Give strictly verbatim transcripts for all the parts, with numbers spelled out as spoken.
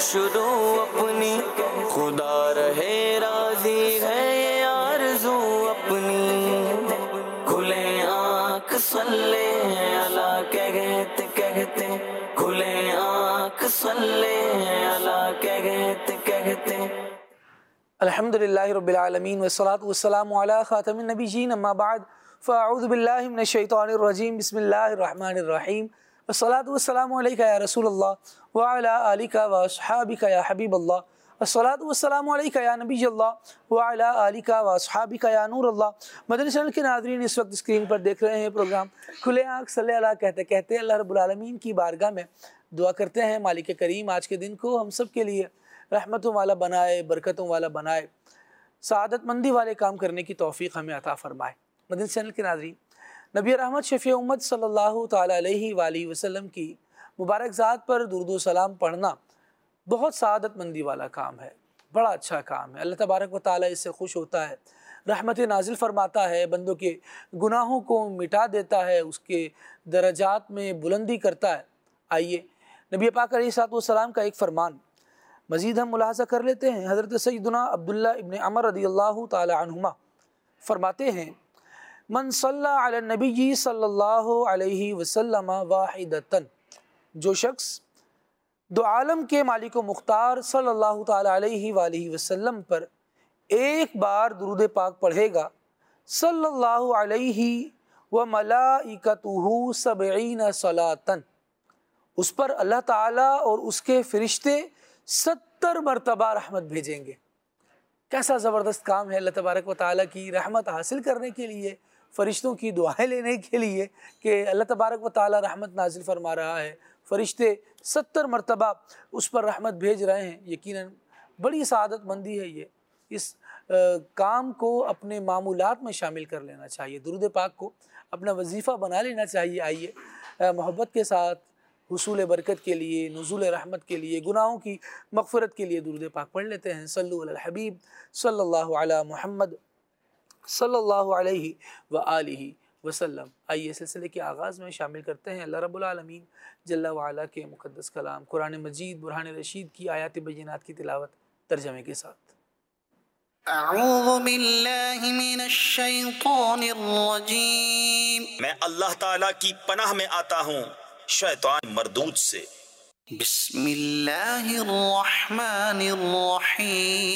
شروع اپنی، خدا رہے راضی ہے یہ آرزو اپنی، کھلے آنکھ صلی اللہ کہتے کہتے، کھلے آنکھ صلی اللہ کہتے کہتے۔ الحمدللہ رب العالمین والصلاة والسلام علی خاتم النبیین، اما بعد فاعوذ باللہ من الشیطان الرجیم، بسم اللہ الرحمن الرحیم، والصلاة والسلام علیکہ یا رسول اللہ وعلی آلکہ واصحابکہ یا حبیب اللہ، والصلاة والسلام علیکہ یا نبی اللہ وعلی آلکہ واصحابکہ یا نور اللہ۔ مدنی چینل کے ناظرین، اس وقت اسکرین پر دیکھ رہے ہیں پروگرام کھلے آنکھ صلی اللہ کہتے کہتے۔ اللہ رب العالمین کی بارگاہ میں دعا کرتے ہیں مالک کریم آج کے دن کو ہم سب کے لیے رحمتوں والا بنائے، برکتوں والا بنائے، سعادت مندی والے کام کرنے کی توفیق ہمیں عطا فرمائے۔ مدنی چینل کے ناظرین، نبی رحمت شفیع امت صلی اللہ تعالیٰ علیہ وآلہ وسلم کی مبارک ذات پر درود و سلام پڑھنا بہت سعادت مندی والا کام ہے، بڑا اچھا کام ہے۔ اللہ تبارک و تعالیٰ اس سے خوش ہوتا ہے، رحمت نازل فرماتا ہے، بندوں کے گناہوں کو مٹا دیتا ہے، اس کے درجات میں بلندی کرتا ہے۔ آئیے نبی پاک علیہ الصلوۃ والسلام کا ایک فرمان مزید ہم ملاحظہ کر لیتے ہیں۔ حضرت سیدنا عبداللہ ابن عمر رضی اللہ تعالی عنہما فرماتے ہیں، من صلی علی النبی صلی اللہ علیہ وسلم واحدتاً، جو شخص دو عالم کے مالک و مختار صلی اللہ تعالی علیہ وآلہ وسلم پر ایک بار درود پاک پڑھے گا، صلی اللہ علیہ وملائکتہ سبعین صلاۃً، اس پر اللہ تعالیٰ اور اس کے فرشتے ستر مرتبہ رحمت بھیجیں گے۔ کیسا زبردست کام ہے اللہ تبارک و تعالیٰ کی رحمت حاصل کرنے کے لیے، فرشتوں کی دعائیں لینے کے لیے کہ اللہ تبارک و تعالیٰ رحمت نازل فرما رہا ہے، فرشتے ستر مرتبہ اس پر رحمت بھیج رہے ہیں۔ یقیناً بڑی سعادت مندی ہے یہ، اس کام کو اپنے معمولات میں شامل کر لینا چاہیے، درود پاک کو اپنا وظیفہ بنا لینا چاہیے۔ آئیے محبت کے ساتھ حصول برکت کے لیے، نزول رحمت کے لیے، گناہوں کی مغفرت کے لیے درود پاک پڑھ لیتے ہیں۔ صلو علی الحبیب صلی اللہ علی محمد صلی اللہ علیہ وآلہ وسلم۔ آئیے سلسلے کے آغاز میں شامل کرتے ہیں اللہ رب العالمین جل وعلا کے مقدس کلام قرآن مجید برہان رشید کی آیات بینات کی تلاوت ترجمے کے ساتھ۔ اعوذ باللہ من الشیطان الرجیم، میں اللہ تعالیٰ کی پناہ میں آتا ہوں شیطان مردود سے۔ بسم اللہ الرحمن الرحیم،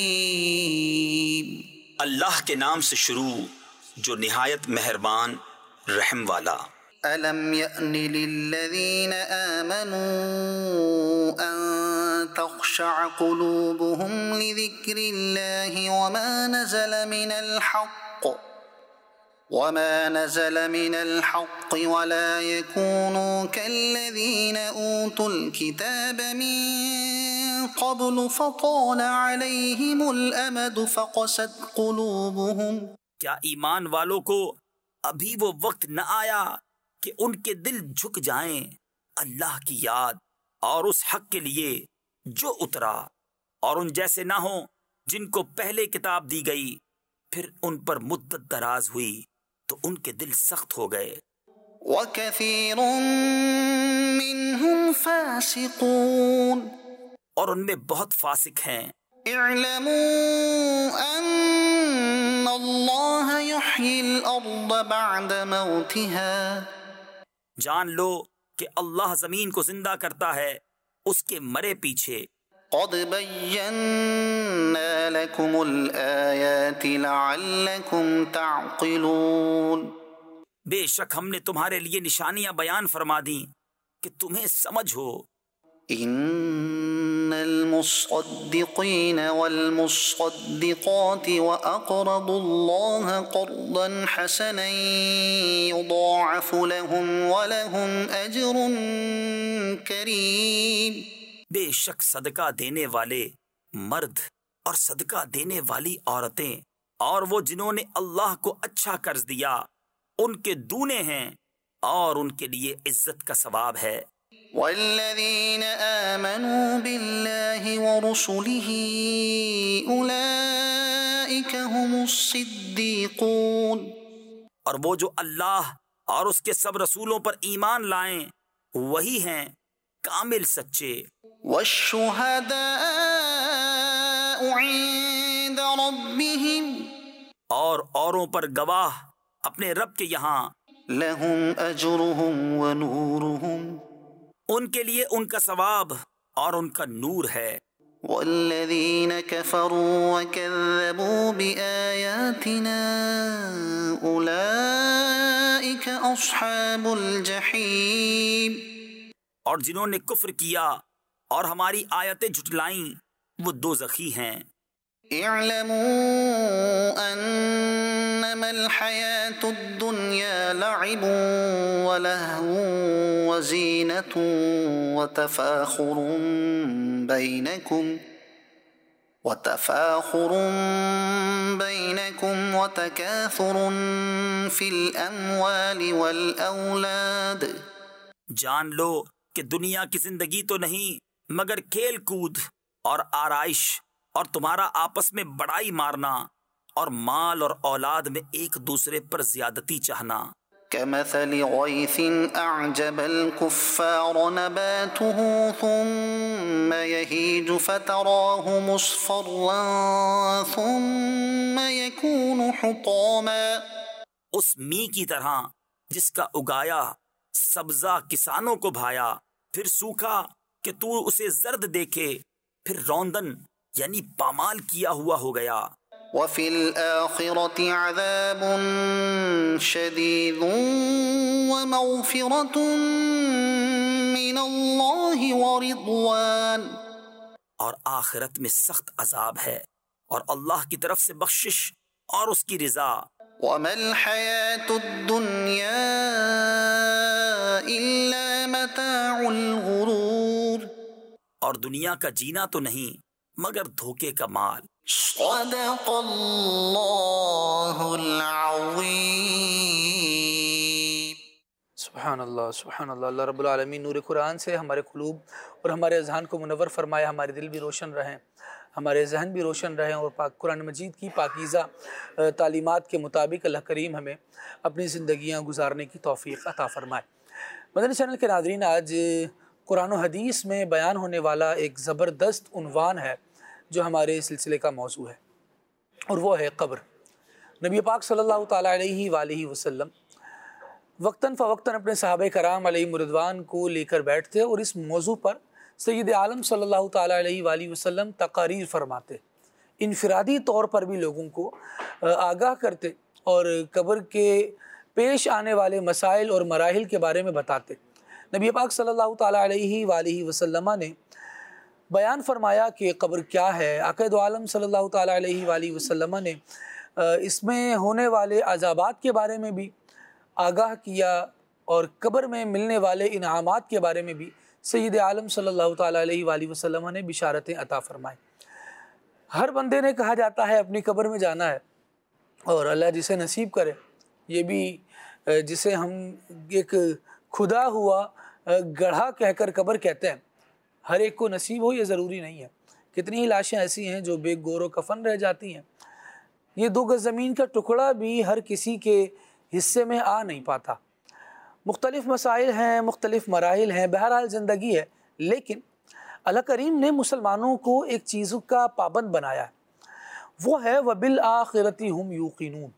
اللہ کے نام سے شروع جو نہایت مہربان رحم والا۔ أَلَمْ يَأْنِ لِلَّذِينَ آمَنُوا أَن تَخْشَعَ قُلُوبُهُمْ لِذِكْرِ اللَّهِ وَمَا نَزَلَ مِنَ الْحَقِّ وَمَا نَزَلَ مِنَ الْحَقِّ وَلَا يَكُونُوا كَالَّذِينَ أُوتُوا الْكِتَابَ مِن قَبْلُ فَطَالَ عَلَيْهِمُ الْأَمَدُ فَقَسَتْ قُلُوبُهُمْ۔ کیا ایمان والوں کو ابھی وہ وقت نہ آیا کہ ان کے دل جھک جائیں اللہ کی یاد اور اس حق کے لیے جو اترا، اور ان جیسے نہ ہوں جن کو پہلے کتاب دی گئی، پھر ان پر مدت دراز ہوئی تو ان کے دل سخت ہو گئے۔ وَكَثِيرٌ مِّنْهُمْ فَاسِقُونَ، اور ان میں بہت فاسق ہیں۔ اعلموا ان اللہ یحیی الارض بعد موتها، جان لو کہ اللہ زمین کو زندہ کرتا ہے اس کے مرے پیچھے۔ قد بینا لکم الآیات لعلکم تعقلون، بے شک ہم نے تمہارے لیے نشانیاں بیان فرما دیں کہ تمہیں سمجھ ہو۔ ان المصدقین والمصدقات واقرضوا اللہ قرضا حسنا یضاعف لهم ولهم اجر کریم، بے شک صدقہ دینے والے مرد اور صدقہ دینے والی عورتیں اور وہ جنہوں نے اللہ کو اچھا قرض دیا ان کے دونے ہیں اور ان کے لیے عزت کا ثواب ہے۔ والذین آمنوا باللہ ورسلہ اولئک هم الصدیقون، اور وہ جو اللہ اور اس کے سب رسولوں پر ایمان لائیں وہی ہیں کامل سچے۔ والشهداء عند ربهم اور اوروں پر گواہ اپنے رب کے یہاں، لهم أجرهم ونورهم ان کے لیے ان کا ثواب اور ان کا نور ہے، والذين كفروا وكذبوا بآياتنا أولئك أصحاب الجحيم اور جنہوں نے کفر کیا اور ہماری آیتیں جھٹلائیں وہ دوزخی ہیں۔ اعلموا انما الحياة الدنيا لعب ولهو وزينة وتفاخر بينكم وتفاخر بينكم وتكاثر في الأموال والأولاد۔ جان لو کہ دنیا کی زندگی تو نہیں مگر کھیل کود اور آرائش، اور تمہارا آپس میں بڑائی مارنا اور مال اور اولاد میں ایک دوسرے پر زیادتی چاہنا۔ كمثل غيث أعجب الكفار نباته ثم يهيج فتراه مصفرا ثم يكون حطاما۔ اس می کی طرح جس کا اگایا سبزہ کسانوں کو بھایا، پھر سوکھا کہ تو اسے زرد دیکھے، پھر روندن یعنی پامال کیا ہوا ہو گیا۔ وفي الآخرة عذاب شديد ومغفرة من الله ورضوان، اور آخرت میں سخت عذاب ہے اور اللہ کی طرف سے بخشش اور اس کی رضا۔ وما الحياة الدنيا إلا متاع الغرور، اور دنیا کا جینا تو نہیں مگر دھوکے کا مال۔ صدق اللہ العظیم۔ سبحان اللہ سبحان اللہ۔ اللہ رب العالمین نور قرآن سے ہمارے قلوب اور ہمارے اذہان کو منور فرمائے، ہمارے دل بھی روشن رہیں، ہمارے ذہن بھی روشن رہیں، اور پاک قرآن مجید کی پاکیزہ تعلیمات کے مطابق اللہ کریم ہمیں اپنی زندگیاں گزارنے کی توفیق عطا فرمائے۔ مدنی چینل کے ناظرین، آج قرآن و حدیث میں بیان ہونے والا ایک زبردست عنوان ہے جو ہمارے سلسلے کا موضوع ہے، اور وہ ہے قبر۔ نبی پاک صلی اللہ تعالیٰ علیہ وآلہ وسلم وقتاً فوقتاً اپنے صحابہ کرام علیہم رضوان کو لے کر بیٹھتے اور اس موضوع پر سید عالم صلی اللہ تعالیٰ علیہ وآلہ وسلم تقاریر فرماتے، انفرادی طور پر بھی لوگوں کو آگاہ کرتے اور قبر کے پیش آنے والے مسائل اور مراحل کے بارے میں بتاتے۔ نبی پاک صلی اللہ تعالیٰ علیہ وآلہ وسلم نے بیان فرمایا کہ قبر کیا ہے۔ آقا دو عالم صلی اللہ تعالیٰ علیہ وآلہ وسلم نے اس میں ہونے والے عذابات کے بارے میں بھی آگاہ کیا، اور قبر میں ملنے والے انعامات کے بارے میں بھی سید عالم صلی اللہ تعالیٰ علیہ وآلہ وسلم نے بشارتیں عطا فرمائیں۔ ہر بندے نے کہا جاتا ہے اپنی قبر میں جانا ہے، اور اللہ جسے نصیب کرے، یہ بھی جسے ہم ایک خدا ہوا گڑھا کہہ کر قبر کہتے ہیں، ہر ایک کو نصیب ہو یہ ضروری نہیں ہے۔ کتنی ہی لاشیں ایسی ہیں جو بے گور و کفن رہ جاتی ہیں۔ یہ دو گز زمین کا ٹکڑا بھی ہر کسی کے حصے میں آ نہیں پاتا۔ مختلف مسائل ہیں، مختلف مراحل ہیں، بہرحال زندگی ہے، لیکن اللہ کریم نے مسلمانوں کو ایک چیز کا پابند بنایا ہے، وہ ہے وَبِالْآخِرَةِ هُمْ يُوقِنُونَ۔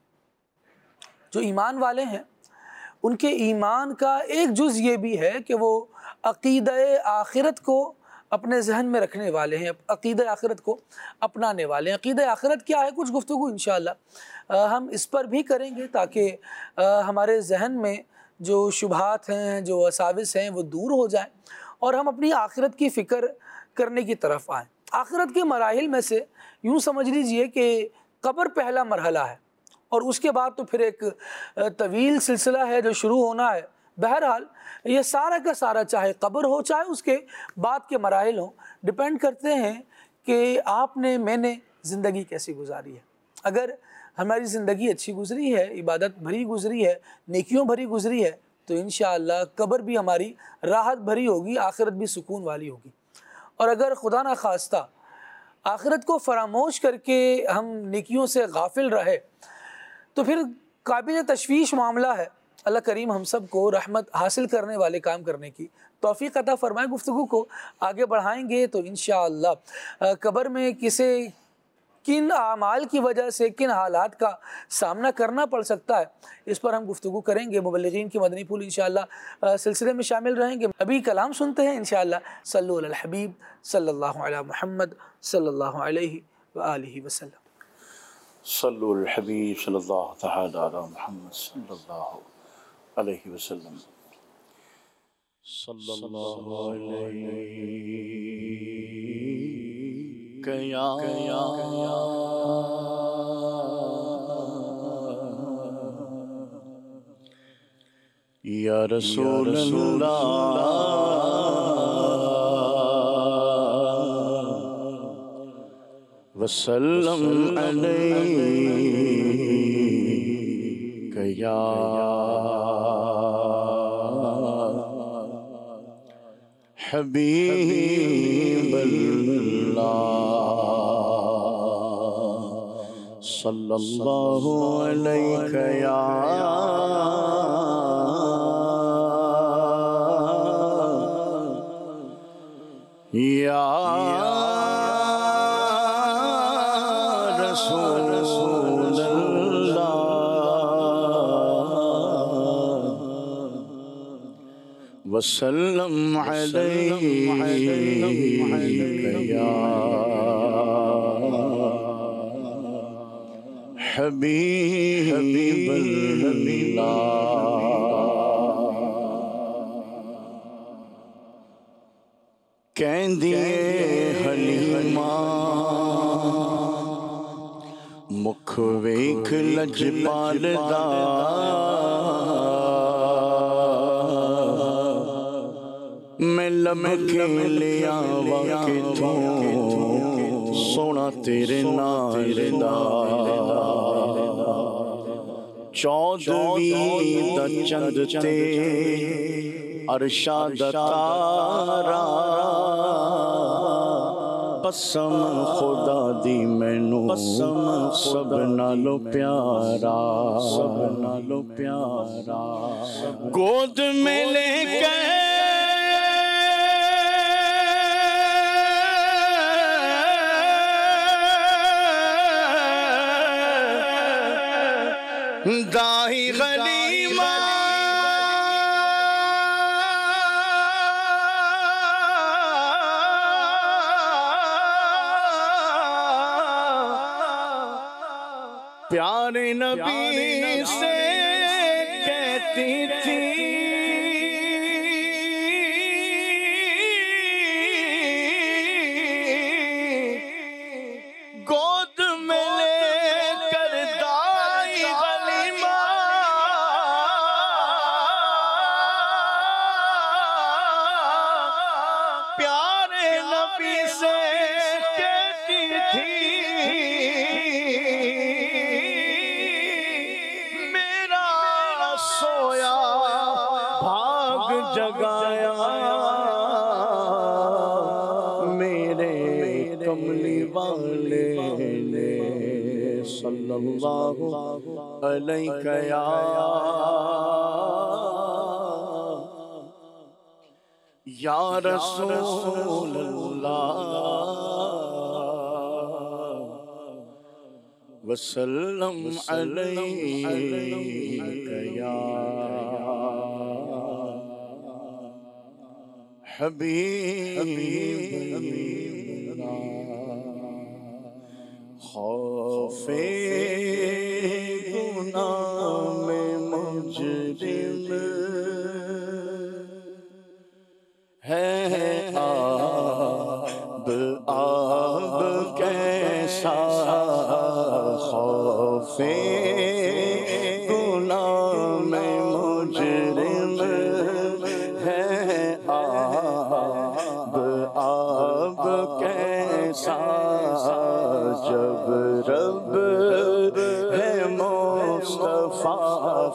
جو ایمان والے ہیں ان کے ایمان کا ایک جز یہ بھی ہے کہ وہ عقیدہ آخرت کو اپنے ذہن میں رکھنے والے ہیں، عقیدہ آخرت کو اپنانے والے ہیں۔ عقیدہ آخرت کیا ہے، کچھ گفتگو انشاءاللہ ہم اس پر بھی کریں گے تاکہ ہمارے ذہن میں جو شبہات ہیں، جو وساوس ہیں، وہ دور ہو جائیں اور ہم اپنی آخرت کی فکر کرنے کی طرف آئیں۔ آخرت کے مراحل میں سے یوں سمجھ لیجئے کہ قبر پہلا مرحلہ ہے، اور اس کے بعد تو پھر ایک طویل سلسلہ ہے جو شروع ہونا ہے۔ بہرحال یہ سارا کا سارا چاہے قبر ہو چاہے اس کے بعد کے مراحل ہوں، ڈیپینڈ کرتے ہیں کہ آپ نے میں نے زندگی کیسی گزاری ہے۔ اگر ہماری زندگی اچھی گزری ہے، عبادت بھری گزری ہے، نیکیوں بھری گزری ہے، تو انشاءاللہ قبر بھی ہماری راحت بھری ہوگی، آخرت بھی سکون والی ہوگی۔ اور اگر خدا نخواستہ آخرت کو فراموش کر کے ہم نیکیوں سے غافل رہے تو پھر قابل تشویش معاملہ ہے اللہ کریم ہم سب کو رحمت حاصل کرنے والے کام کرنے کی توفیق عطا فرمائے۔ گفتگو کو آگے بڑھائیں گے تو انشاءاللہ قبر میں کسے کن اعمال کی وجہ سے کن حالات کا سامنا کرنا پڑ سکتا ہے، اس پر ہم گفتگو کریں گے۔ مبلغین کی مدنی پھول انشاءاللہ سلسلے میں شامل رہیں گے۔ ابھی کلام سنتے ہیں انشاءاللہ۔ صلو علی الحبیب صلی اللہ علی محمد صلی اللہ علیہ وآلہ وسلم۔ صلو علی الحبیب صلی اللہ تعالی علی محمد صلی اللہ علیہ وسلم۔ صلی اللہ علیہ یا رسول اللہ وسلم علیک یا حبیب اللہ صلی اللہ علیک یا یا رسول اللہ وسلم علیک یا حبیب اللہ۔ کہندیے حلیمہ مکھ ویکھ لجپال دا میں لمکے لیا وقتوں سونا تیرے نال دا چودویں دا چند تے عرشا دا تارا قسم خدا دی مینوں سب نالو پیارا سب نالو پیارا گود میں لے کے داہی غلیمہ پیارے نبی سے کہتی تھی گود میں لے کر دائی غلیمہ پیارے نبی سے کہتی تھی سویا بھاگ جگایا میرے کملی والے نے صلی اللہ علیہ یا یا رسول اللہ وسلم علیک یا حبیب خوف گناہ میں مجرم ہے آب آب کیسا خوف گناہ میں مجرم ہے آب آب کیسا جب رب ہے مصطفیٰ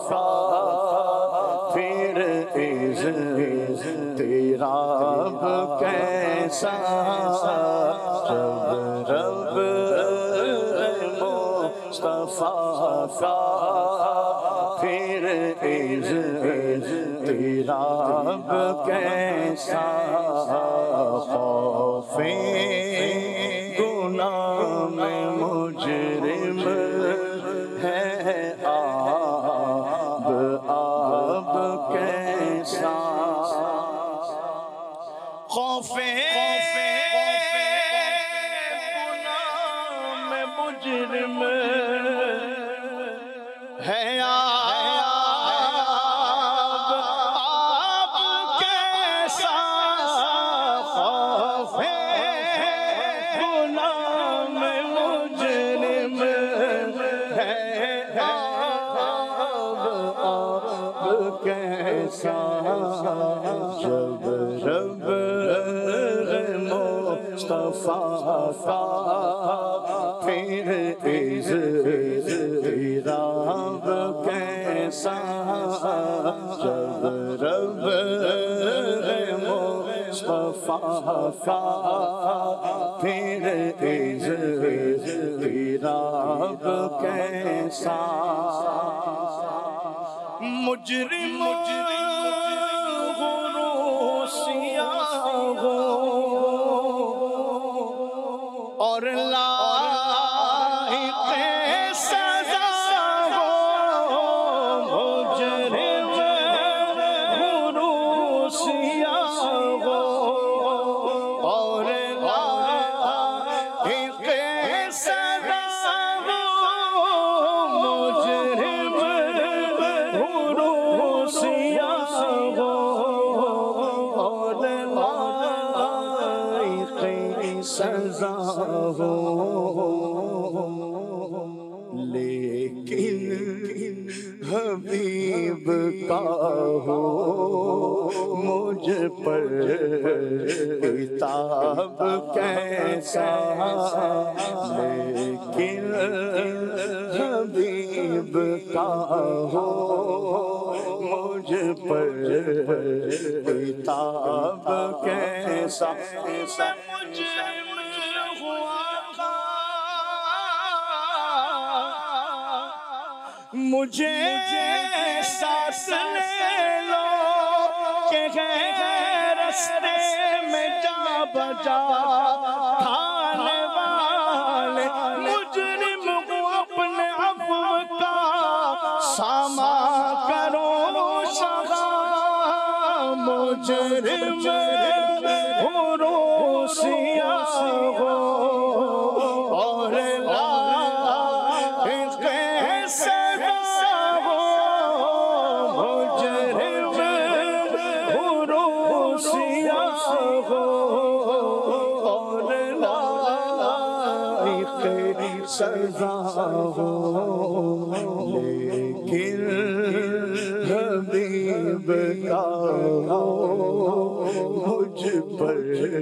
پھر عزت تیرا اب کیسا جب رب مصطفیٰ کا پھر اضطراب کیسا خوف گناہ میں مجرم ہے آب آب کیسا خوف گناہ میں مجرم ہے آب آب کیسا خوف گناہ میں مجرم ہے آب آب کیسا جب رب مصطفیٰ کا پھر اضطراب کیسا جب رب مصطفیٰ کا پھر اضطراب کیسا مجرم غروسیاں ہو اور لائق سزا ہو مجرم غروسیاں ہو اور لائق سزا ہو مجرم غروسیاں ہو اور لائق سزا ہو لیکن حبیب کا ہو مجھ پر عتاب کیسا لیکن حبیب کا ہو مجھ پر عتاب کیسا مجھے ساتھ لے لو کہ غیر رستے میں جا بجا کھانے والے مجرم کو اپنے عفو کا سامان کرو سزا مجرم غروسیاں ہو اور لائق سزا ہو مجرم غروسیاں ہو اور لائق سزا ہو لیکن حبیب کا ہو مجھ پر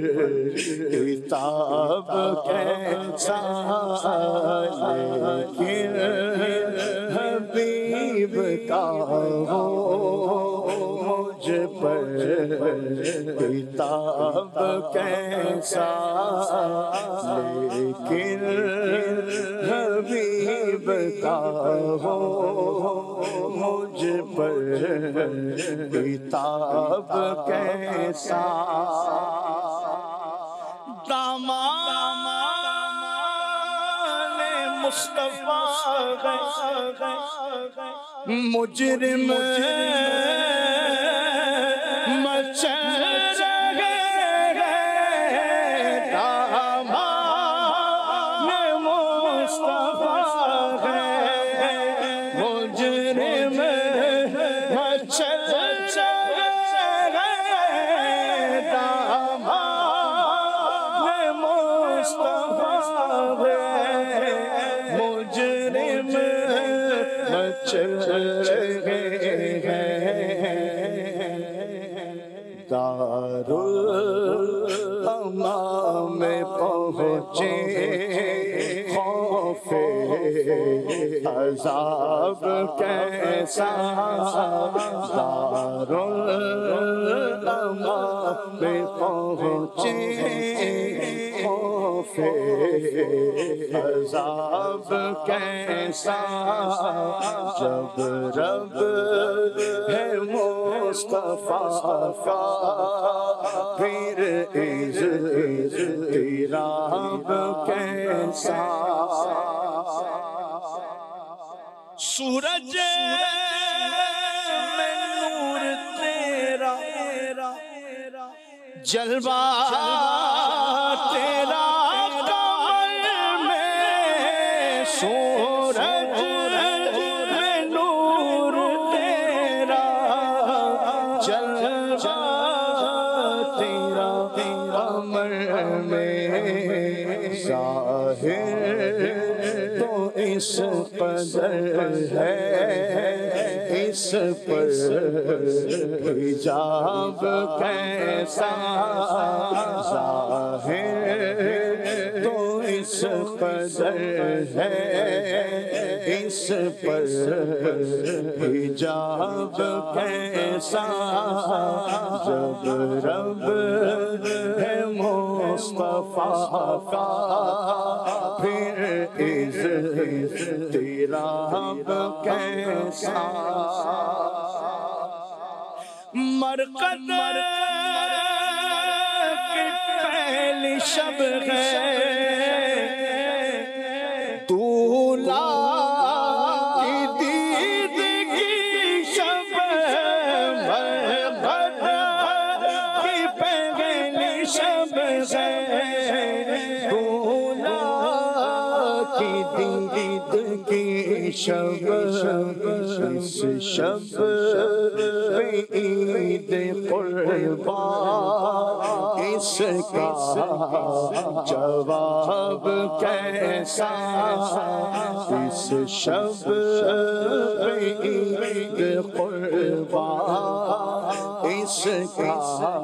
عتاب کیسا لیکن حبیب کا ہو مجھ پر عتاب کیسا لیکن حبیب کا ہو مجھ پر عتاب کیسا دامان مصطفیٰ مجرم مچل رہے دامان مصطفیٰ مجرم مچل دارالامام میں پہنچے خوف عذاب کیسا دارالاماں میں پہنچے خوف عذاب کیسا جب رب ہے مصطفیٰ کا پھر اضطراب کیسا سورج میں نور تیرا جلوہ تیرا قمر میں سورج میں نور تیرا جلوہ تیرا قمر میں ظاہر تو اس قدر ہے اس پر حجاب کیسا ظاہر تو اس قدر ہے اس پر حجاب کیسا جب رب ہے مصطفیٰ کا پھر اضطراب کیسا مرقد کی پہلی شب ہے دولا کی دید کی شب مرقد کی پہلی شب ہے دولا کی دید کی شب اس شب پہ عید قربان اس کا جواب کیسا اس شب پہ عید قربان اس کا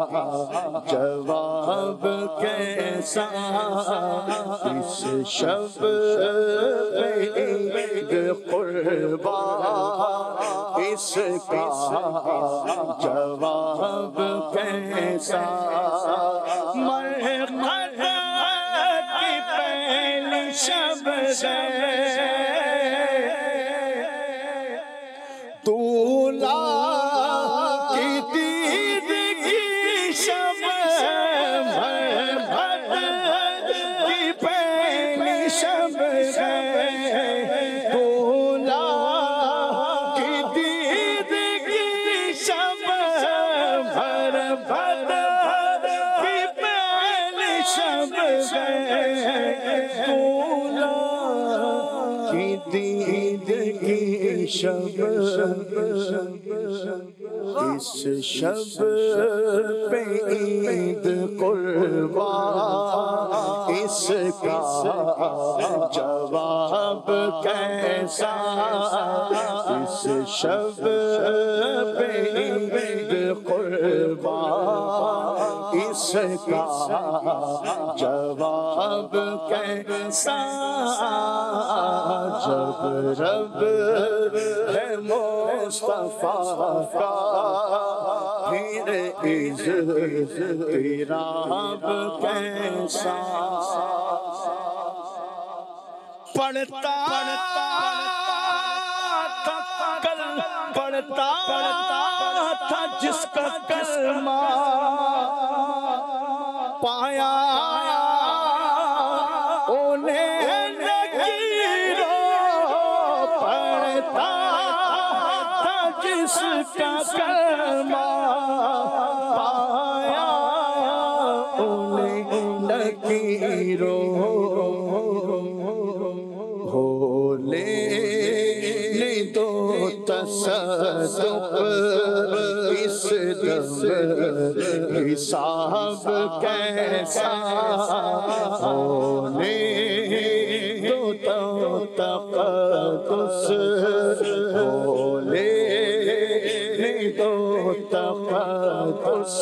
جواب کیسا اس شب پہ عید قربان اس کا جواب کیسا مرقد کی پہلی شب ہے دولا کی دید کی شب مرقد کی پہلی شب ہے دولا کی دید کی شب مرقد کی پہلی شب ہے دولا کی دید کی شب اس شب پہ عید قربان اس کا جواب کیسا اس شب پہ عید قربان اس کا جواب کیسا جب رب ہے مصطفیٰ کا پھر اضطراب کیسا پڑھتا تھا کل پڑھتا تھا جس کا کلمہ پایا انہیں نکیروں پڑھتا تھا جس کا کلمہ پایا انہیں نکیروں ہو لے تو تصدق اس دم حساب کیسا ہونے تو تقدس ہونے تو تقدس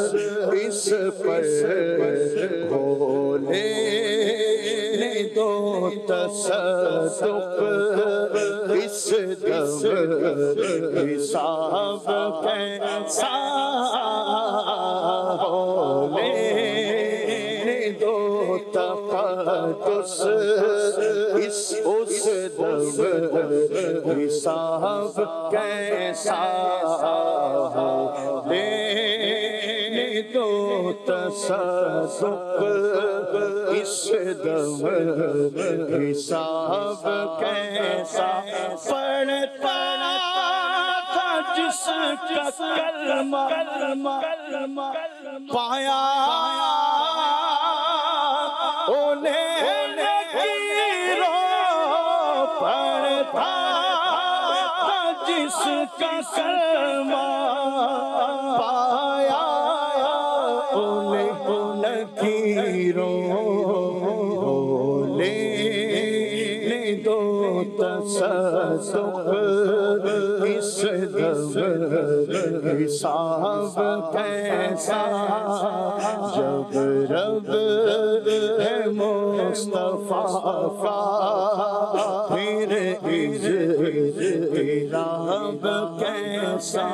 اس پر ہونے تو تصدق اس دم حساب کیسا ہو لینے دو تقدس اس اس دم حساب کیسا ہو لینے دو تصدق اس دم حساب کیسا پڑھتا تھا جس کا کلمہ پایا انہیں لکیروں پڑھتا تھا جس کا کلمہ پایا انہیں لکیروں لینے دو تصدق اس دم حساب کیسا جب رب ہے مصطفیٰ کا پھر اجتراب کیسا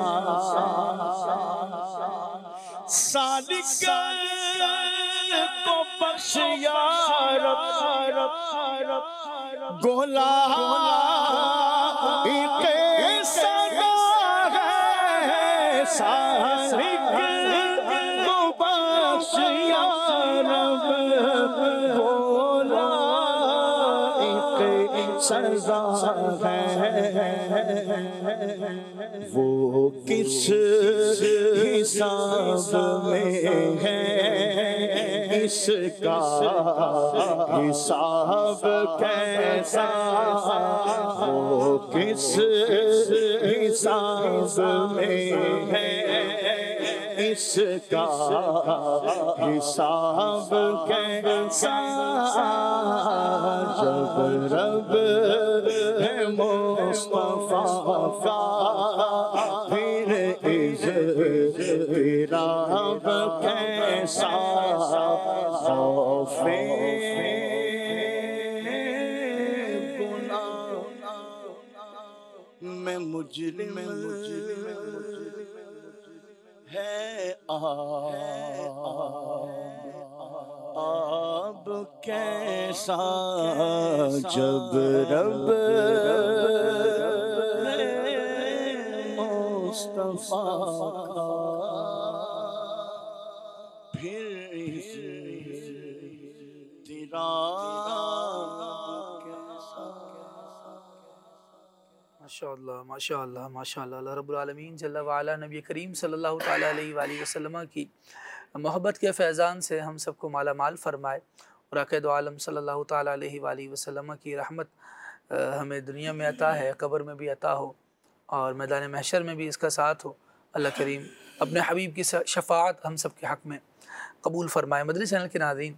سالک کو بخش یا رب گولا صدا ہے سالک کو بخش یا رب گولا سزا ہے وہ کس حساب میں ہے اس کا حساب کیسا وہ کس حساب میں ہے اس کا حساب کیسا جب رب ہے مصطفیٰ کا پھر اجتراب کیسا خوف گناہ میں مجرم ہے آب کیسا جب رب مصطفیٰ پھر تیرا ماشاء اللہ ماشاء اللہ ماشاء اللہ اللہ رب العالمین جل وعلا نبی کریم صلی اللہ تعالیٰ علیہ وآلہ وسلم کی محبت کے فیضان سے ہم سب کو مالا مال فرمائے، اور عقید عالم صلی اللہ تعالیٰ علیہ وآلہ وسلم کی رحمت ہمیں دنیا میں عطا ہے، قبر میں بھی عطا ہو اور میدان محشر میں بھی اس کا ساتھ ہو۔ اللہ کریم اپنے حبیب کی شفاعت ہم سب کے حق میں قبول فرمائے۔ مدنی چینل کے ناظرین،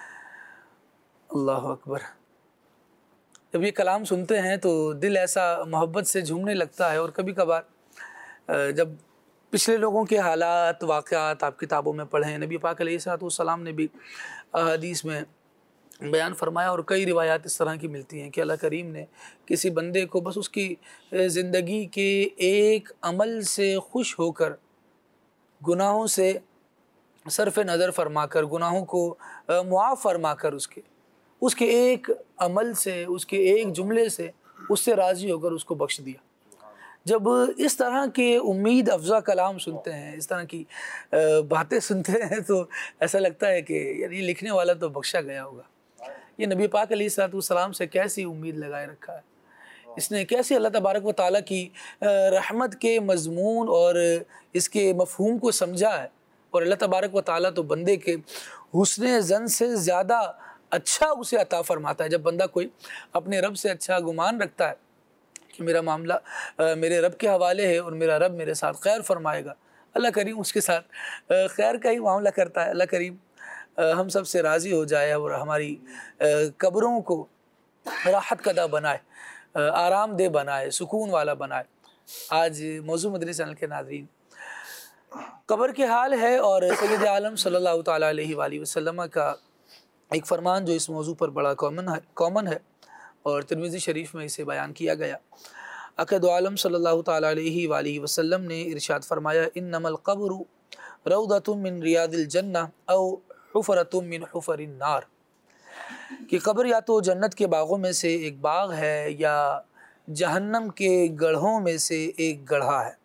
اللہ اکبر، جب یہ کلام سنتے ہیں تو دل ایسا محبت سے جھومنے لگتا ہے، اور کبھی کبھار جب پچھلے لوگوں کے حالات واقعات آپ کتابوں میں پڑھیں، نبی پاک علیہ الصلوۃ والسلام نے بھی حدیث میں بیان فرمایا، اور کئی روایات اس طرح کی ملتی ہیں کہ اللہ کریم نے کسی بندے کو بس اس کی زندگی کے ایک عمل سے خوش ہو کر، گناہوں سے صرف نظر فرما کر، گناہوں کو معاف فرما کر، اس کے اس کے ایک عمل سے، اس کے ایک جملے سے اس سے راضی ہو کر اس کو بخش دیا۔ جب اس طرح کے امید افزا کلام سنتے ہیں، اس طرح کی باتیں سنتے ہیں، تو ایسا لگتا ہے کہ یار یہ لکھنے والا تو بخشا گیا ہوگا۔ یہ نبی پاک علیہ الصلوۃ والسلام سے کیسی امید لگائے رکھا ہے، اس نے کیسے اللہ تبارک و تعالیٰ کی رحمت کے مضمون اور اس کے مفہوم کو سمجھا ہے، اور اللہ تبارک و تعالیٰ تو بندے کے حسن ظن سے زیادہ اچھا اسے عطا فرماتا ہے۔ جب بندہ کوئی اپنے رب سے اچھا گمان رکھتا ہے کہ میرا معاملہ میرے رب کے حوالے ہے اور میرا رب میرے ساتھ خیر فرمائے گا، اللہ کریم اس کے ساتھ خیر کا ہی معاملہ کرتا ہے۔ اللہ کریم ہم سب سے راضی ہو جائے اور ہماری قبروں کو راحت کدہ بنائے، آرام دہ بنائے، سکون والا بنائے۔ آج موضوع مدنی چینل کے ناظرین قبر کے حال ہے، اور سید عالم صلی اللہ تعالیٰ علیہ وآلہ وسلم کا ایک فرمان جو اس موضوع پر بڑا کامن ہے کامن ہے اور ترمذی شریف میں اسے بیان کیا گیا۔ عقد عالم صلی اللہ تعالیٰ علیہ وآلہ وسلم نے ارشاد فرمایا انما القبر روضۃ من ریاض الجنہ او حفرۃ من حفر النار، کہ قبر یا تو جنت کے باغوں میں سے ایک باغ ہے یا جہنم کے گڑھوں میں سے ایک گڑھا ہے۔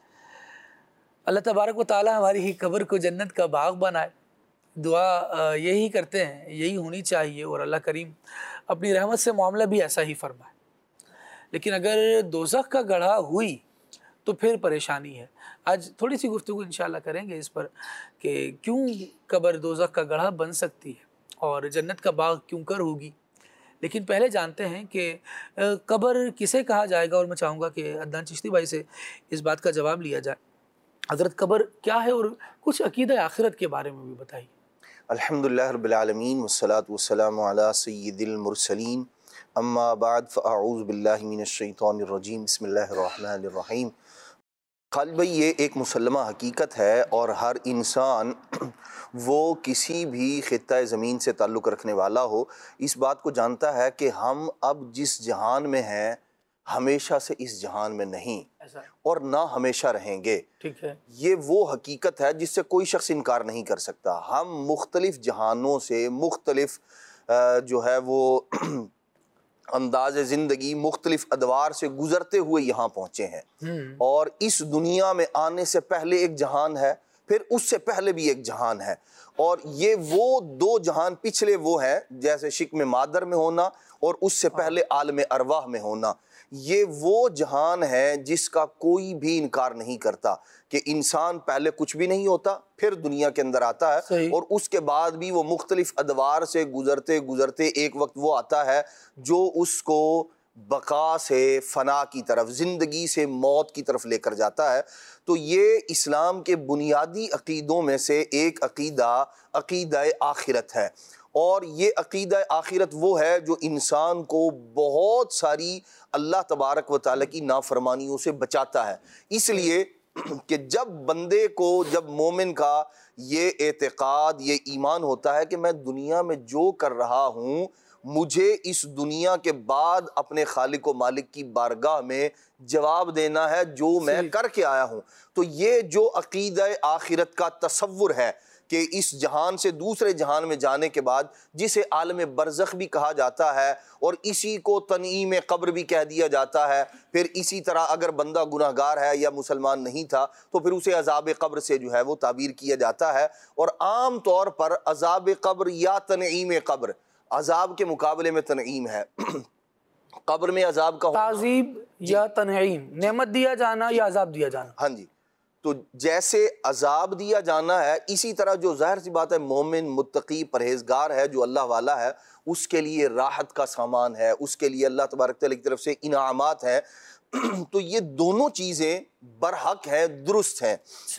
اللہ تبارک و تعالیٰ ہماری ہی قبر کو جنت کا باغ بنائے، دعا یہی کرتے ہیں، یہی ہونی چاہیے، اور اللہ کریم اپنی رحمت سے معاملہ بھی ایسا ہی فرمائے۔ لیکن اگر دوزخ کا گڑھا ہوئی تو پھر پریشانی ہے۔ آج تھوڑی سی گفتگو انشاءاللہ کریں گے اس پر کہ کیوں قبر دوزخ کا گڑھا بن سکتی ہے اور جنت کا باغ کیوں کر ہوگی۔ لیکن پہلے جانتے ہیں کہ قبر کسے کہا جائے گا، اور میں چاہوں گا کہ عدنان چشتی بھائی سے اس بات کا جواب لیا جائے۔ حضرت قبر کیا ہے اور کچھ عقیدہ آخرت کے بارے میں بھی بتائیے۔ الحمدللہ رب العالمین والصلاة والسلام علی سید المرسلین، اما بعد فاعوذ باللہ من الشیطان الرجیم، بسم اللہ الرحمن الرحیم۔ خالد بھائی، یہ ایک مسلمہ حقیقت ہے اور ہر انسان وہ کسی بھی خطہ زمین سے تعلق رکھنے والا ہو اس بات کو جانتا ہے کہ ہم اب جس جہان میں ہیں ہمیشہ سے اس جہان میں نہیں اور نہ ہمیشہ رہیں گے۔ ٹھیک ہے، یہ وہ حقیقت ہے جس سے کوئی شخص انکار نہیں کر سکتا۔ ہم مختلف جہانوں سے مختلف جو ہے وہ انداز زندگی مختلف ادوار سے گزرتے ہوئے یہاں پہنچے ہیں، اور اس دنیا میں آنے سے پہلے ایک جہان ہے، پھر اس سے پہلے بھی ایک جہان ہے، اور یہ وہ دو جہان پچھلے وہ ہیں جیسے شکم مادر میں ہونا اور اس سے پہلے عالم ارواح میں ہونا۔ یہ وہ جہان ہے جس کا کوئی بھی انکار نہیں کرتا کہ انسان پہلے کچھ بھی نہیں ہوتا، پھر دنیا کے اندر آتا ہے، اور اس کے بعد بھی وہ مختلف ادوار سے گزرتے گزرتے ایک وقت وہ آتا ہے جو اس کو بقا سے فنا کی طرف، زندگی سے موت کی طرف لے کر جاتا ہے۔ تو یہ اسلام کے بنیادی عقیدوں میں سے ایک عقیدہ عقیدہ آخرت ہے، اور یہ عقیدہ آخرت وہ ہے جو انسان کو بہت ساری اللہ تبارک و تعالیٰ کی نافرمانیوں سے بچاتا ہے۔ اس لیے کہ جب بندے کو، جب مومن کا یہ اعتقاد، یہ ایمان ہوتا ہے کہ میں دنیا میں جو کر رہا ہوں مجھے اس دنیا کے بعد اپنے خالق و مالک کی بارگاہ میں جواب دینا ہے جو میں کر کے آیا ہوں، تو یہ جو عقیدہ آخرت کا تصور ہے کہ اس جہان سے دوسرے جہان میں جانے کے بعد، جسے عالم برزخ بھی کہا جاتا ہے اور اسی کو تنعیم قبر بھی کہہ دیا جاتا ہے، پھر اسی طرح اگر بندہ گناہگار ہے یا مسلمان نہیں تھا تو پھر اسے عذاب قبر سے جو ہے وہ تعبیر کیا جاتا ہے، اور عام طور پر عذاب قبر یا تنعیم قبر، عذاب کے مقابلے میں تنعیم ہے۔ قبر میں عذاب کا تعذیب یا تنعیم، نعمت دیا جانا یا عذاب دیا جانا۔ ہاں جی، تو جیسے عذاب دیا جانا ہے اسی طرح جو ظاہر سی بات ہے مومن متقی پرہیزگار ہے جو اللہ والا ہے اس کے لیے راحت کا سامان ہے، اس کے لیے اللہ تبارک تعالیٰ کی طرف سے انعامات ہیں۔ تو یہ دونوں چیزیں برحق ہیں، درست ہیں۔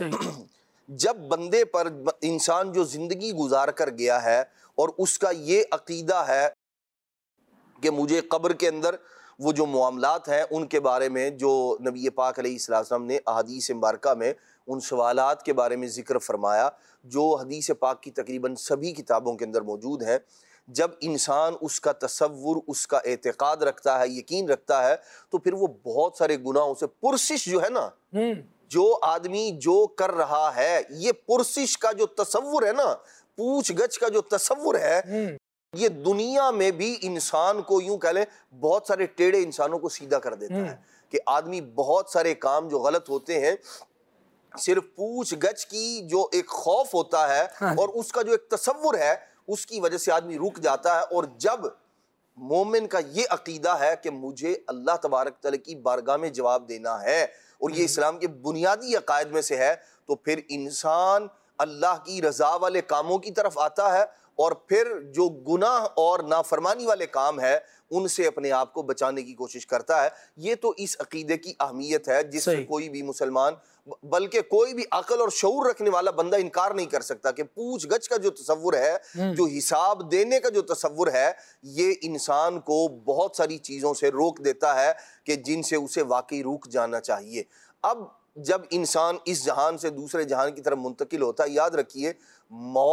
جب بندے پر انسان جو زندگی گزار کر گیا ہے اور اس کا یہ عقیدہ ہے کہ مجھے قبر کے اندر وہ جو معاملات ہیں ان کے بارے میں جو نبی پاک علیہ السلام نے احادیث مبارکہ میں ان سوالات کے بارے میں ذکر فرمایا جو حدیث پاک کی تقریباً سبھی کتابوں کے اندر موجود ہیں، جب انسان اس کا تصور، اس کا اعتقاد رکھتا ہے، یقین رکھتا ہے، تو پھر وہ بہت سارے گناہوں سے پرسش جو ہے نا، جو آدمی جو کر رہا ہے، یہ پرسش کا جو تصور ہے نا، پوچھ گچھ کا جو تصور ہے، یہ دنیا میں بھی انسان کو یوں کہہ لیں بہت سارے ٹیڑے انسانوں کو سیدھا کر دیتا ہے کہ آدمی بہت سارے کام جو غلط ہوتے ہیں صرف پوچھ گچھ کی جو ایک خوف ہوتا ہے اور اس کا جو ایک تصور ہے اس کی وجہ سے آدمی رک جاتا ہے۔ اور جب مومن کا یہ عقیدہ ہے کہ مجھے اللہ تبارک تعالیٰ کی بارگاہ میں جواب دینا ہے اور یہ اسلام کے بنیادی عقائد میں سے ہے، تو پھر انسان اللہ کی رضا والے کاموں کی طرف آتا ہے اور پھر جو گناہ اور نافرمانی والے کام ہے ان سے اپنے آپ کو بچانے کی کوشش کرتا ہے۔ یہ تو اس عقیدے کی اہمیت ہے جس سے کوئی بھی مسلمان بلکہ کوئی بھی عقل اور شعور رکھنے والا بندہ انکار نہیں کر سکتا کہ پوچھ گچھ کا جو تصور ہے، جو حساب دینے کا جو تصور ہے، یہ انسان کو بہت ساری چیزوں سے روک دیتا ہے کہ جن سے اسے واقعی رک جانا چاہیے۔ اب جب انسان اس جہان سے دوسرے جہان کی طرف منتقل ہوتا ہے، یاد رکھیے موت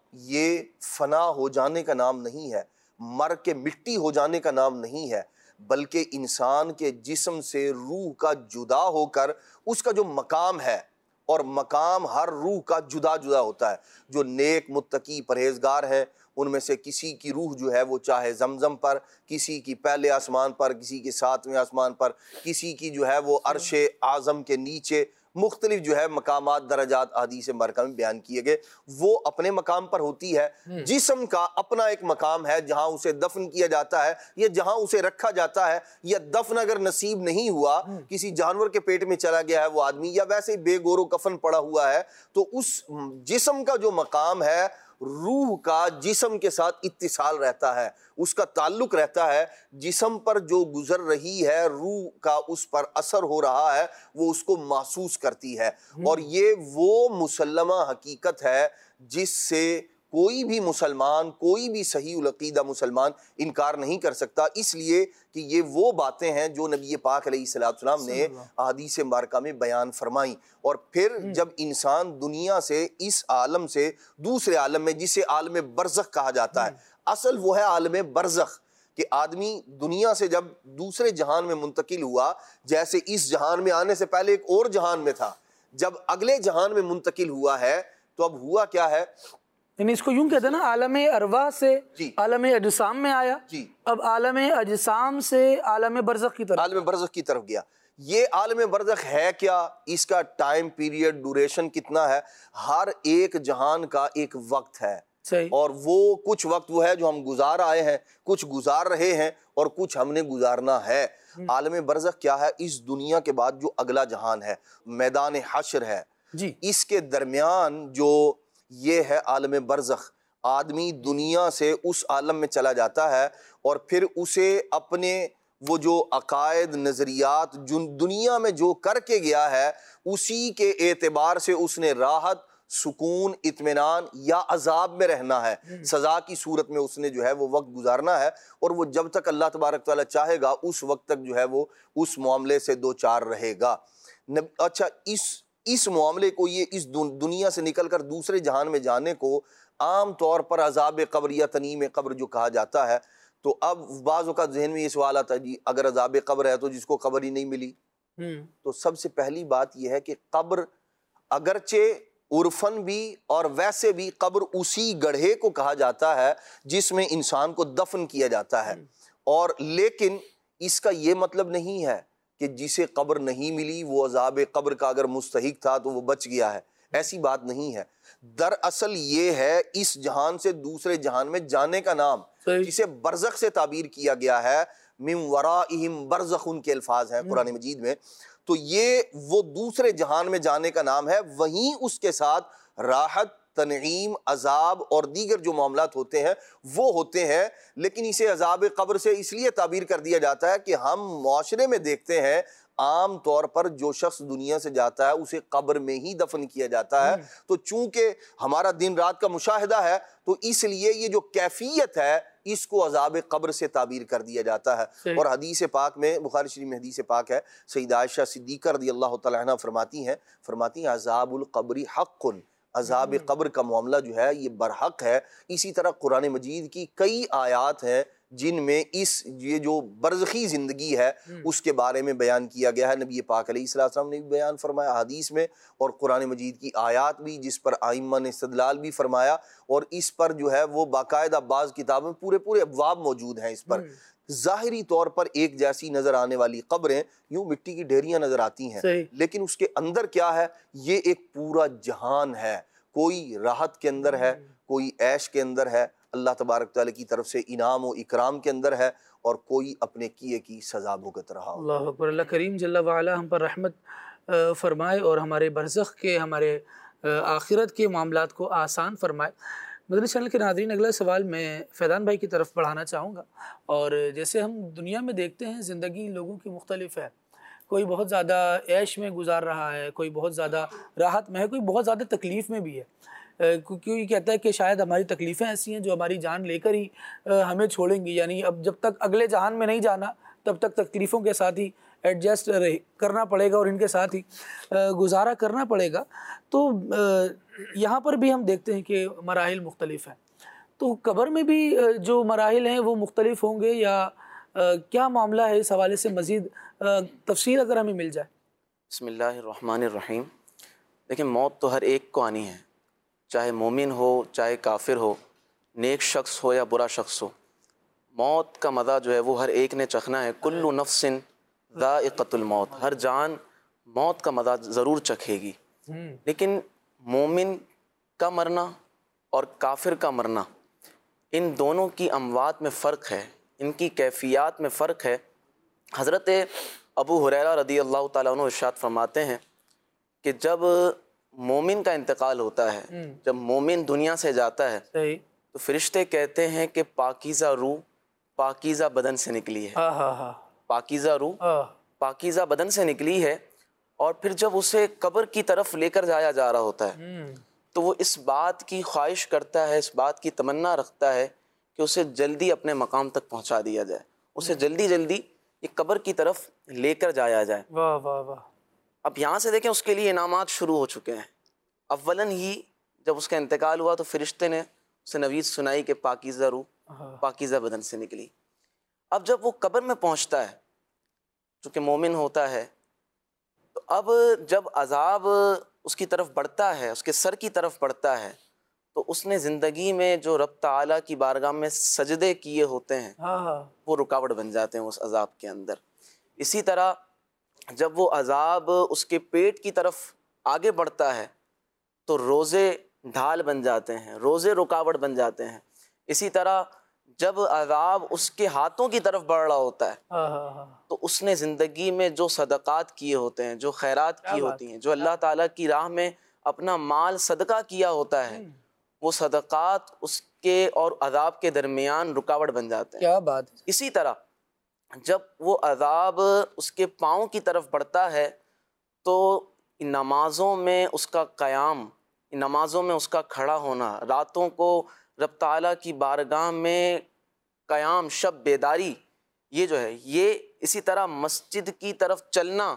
یہ فنا ہو جانے کا نام نہیں ہے، مر کے مٹی ہو جانے کا نام نہیں ہے، بلکہ انسان کے جسم سے روح کا جدا ہو کر اس کا جو مقام ہے، اور مقام ہر روح کا جدا جدا ہوتا ہے۔ جو نیک متقی پرہیزگار ہیں ان میں سے کسی کی روح جو ہے وہ چاہے زمزم پر، کسی کی پہلے آسمان پر، کسی کے ساتویں آسمان پر، کسی کی جو ہے وہ عرش اعظم کے نیچے، مختلف جو ہے مقامات درجات احادیث مبارکہ میں بیان کیے گئے، وہ اپنے مقام پر ہوتی ہے۔ جسم کا اپنا ایک مقام ہے جہاں اسے دفن کیا جاتا ہے یا جہاں اسے رکھا جاتا ہے، یا دفن اگر نصیب نہیں ہوا، کسی جانور کے پیٹ میں چلا گیا ہے وہ آدمی، یا ویسے ہی بے گور و کفن پڑا ہوا ہے، تو اس جسم کا جو مقام ہے، روح کا جسم کے ساتھ اتصال رہتا ہے، اس کا تعلق رہتا ہے، جسم پر جو گزر رہی ہے روح کا اس پر اثر ہو رہا ہے، وہ اس کو محسوس کرتی ہے۔ اور یہ وہ مسلمہ حقیقت ہے جس سے کوئی بھی مسلمان، کوئی بھی صحیح العقیدہ مسلمان انکار نہیں کر سکتا، اس لیے کہ یہ وہ باتیں ہیں جو نبی پاک علیہ السلام نے احادیث مبارکہ میں بیان فرمائیں۔ اور پھر جب انسان دنیا سے، اس عالم سے دوسرے عالم میں، جسے عالم برزخ کہا جاتا ہے، اصل وہ ہے عالم برزخ، کہ آدمی دنیا سے جب دوسرے جہان میں منتقل ہوا، جیسے اس جہان میں آنے سے پہلے ایک اور جہان میں تھا، جب اگلے جہان میں منتقل ہوا ہے تو اب ہوا کیا ہے، یعنی اس کو یوں کہتے ہیں نا، عالم ارواح سے جی عالم اجسام میں آیا، جی اب عالم اجسام سے عالم برزخ کی طرف عالم برزخ کی طرف گیا۔ یہ عالم برزخ ہے کیا، اس کا ٹائم پیریڈ، ڈوریشن کتنا ہے، ہر ایک جہان کا ایک وقت ہے، صحیح، اور وہ کچھ وقت وہ ہے جو ہم گزار آئے ہیں، کچھ گزار رہے ہیں، اور کچھ ہم نے گزارنا ہے۔ عالم برزخ کیا ہے، اس دنیا کے بعد جو اگلا جہان ہے، میدان حشر ہے، جی اس کے درمیان جو یہ ہے عالم برزخ، آدمی دنیا سے اس عالم میں چلا جاتا ہے، اور پھر اسے اپنے وہ جو عقائد، نظریات، جو دنیا میں جو کر کے گیا ہے، اسی کے اعتبار سے اس نے راحت، سکون، اطمینان یا عذاب میں رہنا ہے، سزا کی صورت میں اس نے جو ہے وہ وقت گزارنا ہے، اور وہ جب تک اللہ تبارک تعالیٰ چاہے گا اس وقت تک جو ہے وہ اس معاملے سے دو چار رہے گا۔ اچھا، اس اس معاملے کو، یہ اس دنیا سے نکل کر دوسرے جہان میں جانے کو عام طور پر عذاب قبر یا تنعیم قبر جو کہا جاتا ہے، تو اب بعض اوقات ذہن میں یہ سوال آتا ہے، جی اگر عذاب قبر ہے تو جس کو قبر ہی نہیں ملی، تو سب سے پہلی بات یہ ہے کہ قبر اگرچہ عرفاً بھی اور ویسے بھی قبر اسی گڑھے کو کہا جاتا ہے جس میں انسان کو دفن کیا جاتا ہے، اور لیکن اس کا یہ مطلب نہیں ہے کہ جسے قبر نہیں ملی وہ عذاب قبر کا اگر مستحق تھا تو وہ بچ گیا ہے، ایسی بات نہیں ہے۔ دراصل یہ ہے اس جہان سے دوسرے جہان میں جانے کا نام، جسے برزخ سے تعبیر کیا گیا ہے، من ورائہم برزخ ان کے الفاظ ہیں قرآن مجید میں، تو یہ وہ دوسرے جہان میں جانے کا نام ہے، وہیں اس کے ساتھ راحت، تنعیم، عذاب اور دیگر جو معاملات ہوتے ہیں وہ ہوتے ہیں، لیکن اسے عذاب قبر سے اس لیے تعبیر کر دیا جاتا ہے کہ ہم معاشرے میں دیکھتے ہیں عام طور پر جو شخص دنیا سے جاتا ہے اسے قبر میں ہی دفن کیا جاتا ہے، تو چونکہ ہمارا دن رات کا مشاہدہ ہے تو اس لیے یہ جو کیفیت ہے اس کو عذاب قبر سے تعبیر کر دیا جاتا ہے۔ اور حدیث پاک میں، بخاری شریف میں حدیث پاک ہے، سیدہ عائشہ صدیقہ رضی اللہ تعالیٰ عنہ فرماتی ہیں فرماتی ہیں عذاب القبر حق، عذاب قبر کا معاملہ جو ہے یہ برحق ہے۔ اسی طرح قرآن مجید کی کئی آیات ہیں جن میں اس یہ جو برزخی زندگی ہے اس کے بارے میں بیان کیا گیا ہے، نبی پاک علیہ السلام نے بھی بیان فرمایا حدیث میں، اور قرآن مجید کی آیات بھی جس پر ائمہ نے استدلال بھی فرمایا، اور اس پر جو ہے وہ باقاعدہ بعض کتابوں میں پورے پورے ابواب موجود ہیں اس پر۔ ظاہری طور پر ایک جیسی نظر آنے والی قبریں یوں مٹی کی ڈھیریاں نظر آتی ہیں، لیکن اس کے اندر کیا ہے، یہ ایک پورا جہان ہے، کوئی راحت کے اندر ہے، کوئی عیش کے اندر ہے، اللہ تبارک تعالیٰ کی طرف سے انعام و اکرام کے اندر ہے، اور کوئی اپنے کیے کی سزا بھگت رہا ہو۔ اللہ اکبر۔ اللہ کریم جل وعلا ہم پر رحمت فرمائے اور ہمارے برزخ کے، ہمارے آخرت کے معاملات کو آسان فرمائے۔ مدنی چینل کے ناظرین، اگلا سوال میں فیضان بھائی کی طرف بڑھانا چاہوں گا، اور جیسے ہم دنیا میں دیکھتے ہیں زندگی لوگوں کی مختلف ہے، کوئی بہت زیادہ عیش میں گزار رہا ہے، کوئی بہت زیادہ راحت میں ہے، کوئی بہت زیادہ تکلیف میں بھی ہے، کیونکہ کہتا ہے کہ شاید ہماری تکلیفیں ایسی ہیں جو ہماری جان لے کر ہی ہمیں چھوڑیں گی، یعنی اب جب تک اگلے جہان میں نہیں جانا تب تک تکلیفوں کے ساتھ ہی ایڈجسٹ کرنا پڑے گا اور ان کے ساتھ ہی گزارا کرنا پڑے گا. تو یہاں پر بھی ہم دیکھتے ہیں کہ مراحل مختلف ہیں. تو قبر میں بھی جو مراحل ہیں وہ مختلف ہوں گے یا کیا معاملہ ہے؟ اس حوالے سے مزید تفصیل اگر ہمیں مل جائے. بسم اللہ الرحمن الرحیم. دیکھیں موت تو ہر ایک کو آنی ہے، چاہے مومن ہو چاہے کافر ہو، نیک شخص ہو یا برا شخص ہو. موت کا مزہ جو ہے وہ ہر ایک نے چکھنا ہے. کل نفس ذائقۃ الموت، ہر جان موت کا مزہ ضرور چکھے گی. لیکن مومن کا مرنا اور کافر کا مرنا، ان دونوں کی اموات میں فرق ہے، ان کی کیفیات میں فرق ہے. حضرت ابو ہریرہ رضی اللہ تعالیٰ عنہ ارشاد فرماتے ہیں کہ جب مومن کا انتقال ہوتا ہے، جب مومن دنیا سے جاتا ہے تو فرشتے کہتے ہیں کہ پاکیزہ روح پاکیزہ بدن سے نکلی ہے، پاکیزہ روح پاکیزہ بدن سے نکلی ہے. اور پھر جب اسے قبر کی طرف لے کر جایا جا رہا ہوتا ہے تو وہ اس بات کی خواہش کرتا ہے، اس بات کی تمنا رکھتا ہے کہ اسے جلدی اپنے مقام تک پہنچا دیا جائے، اسے جلدی جلدی یہ قبر کی طرف لے کر جایا جائے. واہ واہ واہ. اب یہاں سے دیکھیں اس کے لیے انعامات شروع ہو چکے ہیں. اولاً ہی جب اس کا انتقال ہوا تو فرشتے نے اسے نوید سنائی کہ پاکیزہ روح پاکیزہ بدن سے نکلی. اب جب وہ قبر میں پہنچتا ہے چونکہ مومن ہوتا ہے، تو اب جب عذاب اس کی طرف بڑھتا ہے، اس کے سر کی طرف بڑھتا ہے، تو اس نے زندگی میں جو رب تعالیٰ کی بارگاہ میں سجدے کیے ہوتے ہیں وہ رکاوٹ بن جاتے ہیں اس عذاب کے اندر. اسی طرح جب وہ عذاب اس کے پیٹ کی طرف آگے بڑھتا ہے تو روزے ڈھال بن جاتے ہیں، روزے رکاوٹ بن جاتے ہیں. اسی طرح جب عذاب اس کے ہاتھوں کی طرف بڑھ رہا ہوتا ہے تو اس نے زندگی میں جو صدقات کیے ہوتے ہیں، جو خیرات کی ہوتی ہیں، جو اللہ تعالیٰ کی راہ میں اپنا مال صدقہ کیا ہوتا ہے، وہ صدقات اس کے اور عذاب کے درمیان رکاوٹ بن جاتے ہیں. کیا بات. اسی طرح جب وہ عذاب اس کے پاؤں کی طرف بڑھتا ہے تو نمازوں میں اس کا قیام، نمازوں میں اس کا کھڑا ہونا، راتوں کو رب تعالیٰ کی بارگاہ میں قیام، شب بیداری، یہ جو ہے یہ اسی طرح مسجد کی طرف چلنا،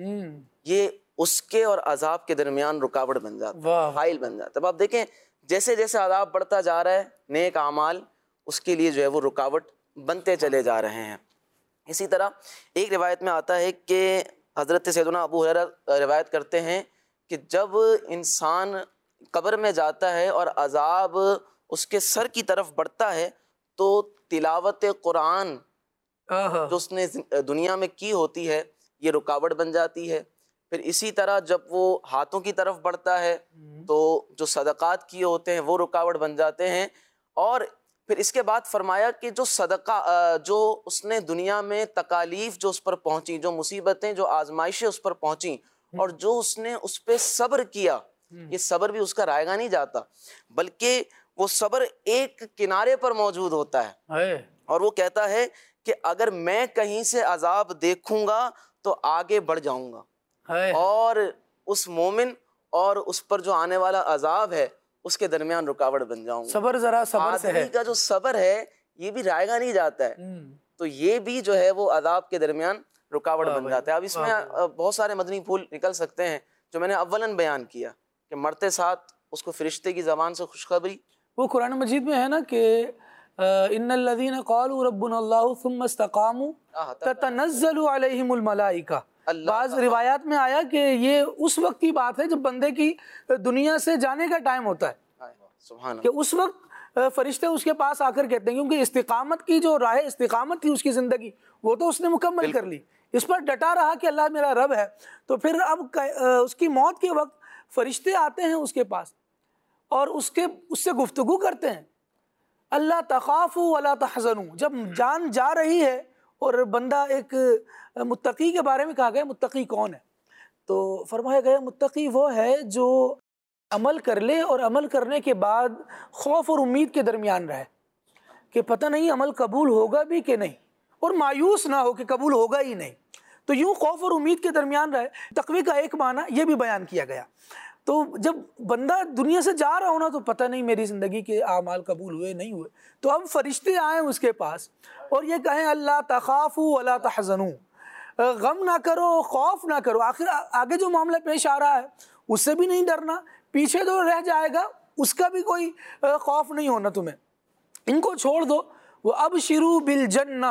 یہ اس کے اور عذاب کے درمیان رکاوٹ بن جاتا ہے، حائل بن جاتا ہے. اب آپ دیکھیں جیسے جیسے عذاب بڑھتا جا رہا ہے، نیک اعمال اس کے لیے جو ہے وہ رکاوٹ بنتے چلے جا رہے ہیں. اسی طرح ایک روایت میں آتا ہے کہ حضرت سیدنا ابو ہریرہ روایت کرتے ہیں کہ جب انسان قبر میں جاتا ہے اور عذاب اس کے سر کی طرف بڑھتا ہے تو تلاوت قرآن جو اس نے دنیا میں کی ہوتی ہے یہ رکاوٹ بن جاتی ہے. پھر اسی طرح جب وہ ہاتھوں کی طرف بڑھتا ہے تو جو صدقات کیے ہوتے ہیں وہ رکاوٹ بن جاتے ہیں. اور پھر اس کے بعد فرمایا کہ جو صدقہ جو اس نے دنیا میں تکالیف جو اس پر پہنچی، جو مصیبتیں جو آزمائشیں اس پر پہنچیں اور جو اس نے اس پہ صبر کیا، یہ صبر بھی اس کا رائے گا نہیں جاتا، بلکہ وہ صبر ایک کنارے پر موجود ہوتا ہے اور وہ کہتا ہے کہ اگر میں کہیں سے عذاب دیکھوں گا تو آگے بڑھ جاؤں گا اور اس مومن اور اس پر جو آنے والا عذاب ہے اس کے درمیان رکاوٹ بن جاؤں گا. صبر ذرا صبر سے ہے. آدمی کا جو صبر ہے یہ بھی رائے گا نہیں جاتا ہے، تو یہ بھی جو ہے وہ عذاب کے درمیان رکاوٹ بن جاتا ہے. اب اس میں بہت سارے مدنی پھول نکل سکتے ہیں جو میں نے اولاً بیان کیا کہ مرتے ساتھ اس کو فرشتے کی زبان سے خوشخبری. وہ قرآن مجید میں ہے نا کہ ان الذین قالوا ربنا اللہ ثم استقاموا تتنزل علیہم الملائکہ. بعض روایات میں آیا کہ یہ اس وقت کی بات ہے جب بندے کی دنیا سے جانے کا ٹائم ہوتا ہے کہ اس وقت فرشتے اس کے پاس آ کر کہتے ہیں، کیونکہ استقامت کی جو راہ استقامت تھی اس کی زندگی وہ تو اس نے مکمل کر لی، اس پر ڈٹا رہا کہ اللہ میرا رب ہے. تو پھر اب اس کی موت کے وقت فرشتے آتے ہیں اس کے پاس اور اس کے اس سے گفتگو کرتے ہیں، اللہ تخافوا ولا تحزنوا. جب جان جا رہی ہے اور بندہ ایک متقی کے بارے میں کہا گیا متقی کون ہے، تو فرمایا گیا متقی وہ ہے جو عمل کر لے اور عمل کرنے کے بعد خوف اور امید کے درمیان رہے کہ پتہ نہیں عمل قبول ہوگا بھی کہ نہیں، اور مایوس نہ ہو کہ قبول ہوگا ہی نہیں. تو یوں خوف اور امید کے درمیان رہے. تقوی کا ایک معنی یہ بھی بیان کیا گیا. تو جب بندہ دنیا سے جا رہا ہونا تو پتہ نہیں میری زندگی کے اعمال قبول ہوئے نہیں ہوئے، تو اب فرشتے آئیں اس کے پاس اور یہ کہیں اللہ تخافوا ولا تحزنوا، غم نہ کرو، خوف نہ کرو. آخر آگے جو معاملہ پیش آ رہا ہے اس سے بھی نہیں ڈرنا، پیچھے جو رہ جائے گا اس کا بھی کوئی خوف نہیں ہونا تمہیں. ان کو چھوڑ دو. وہ اب شروع بالجنہ،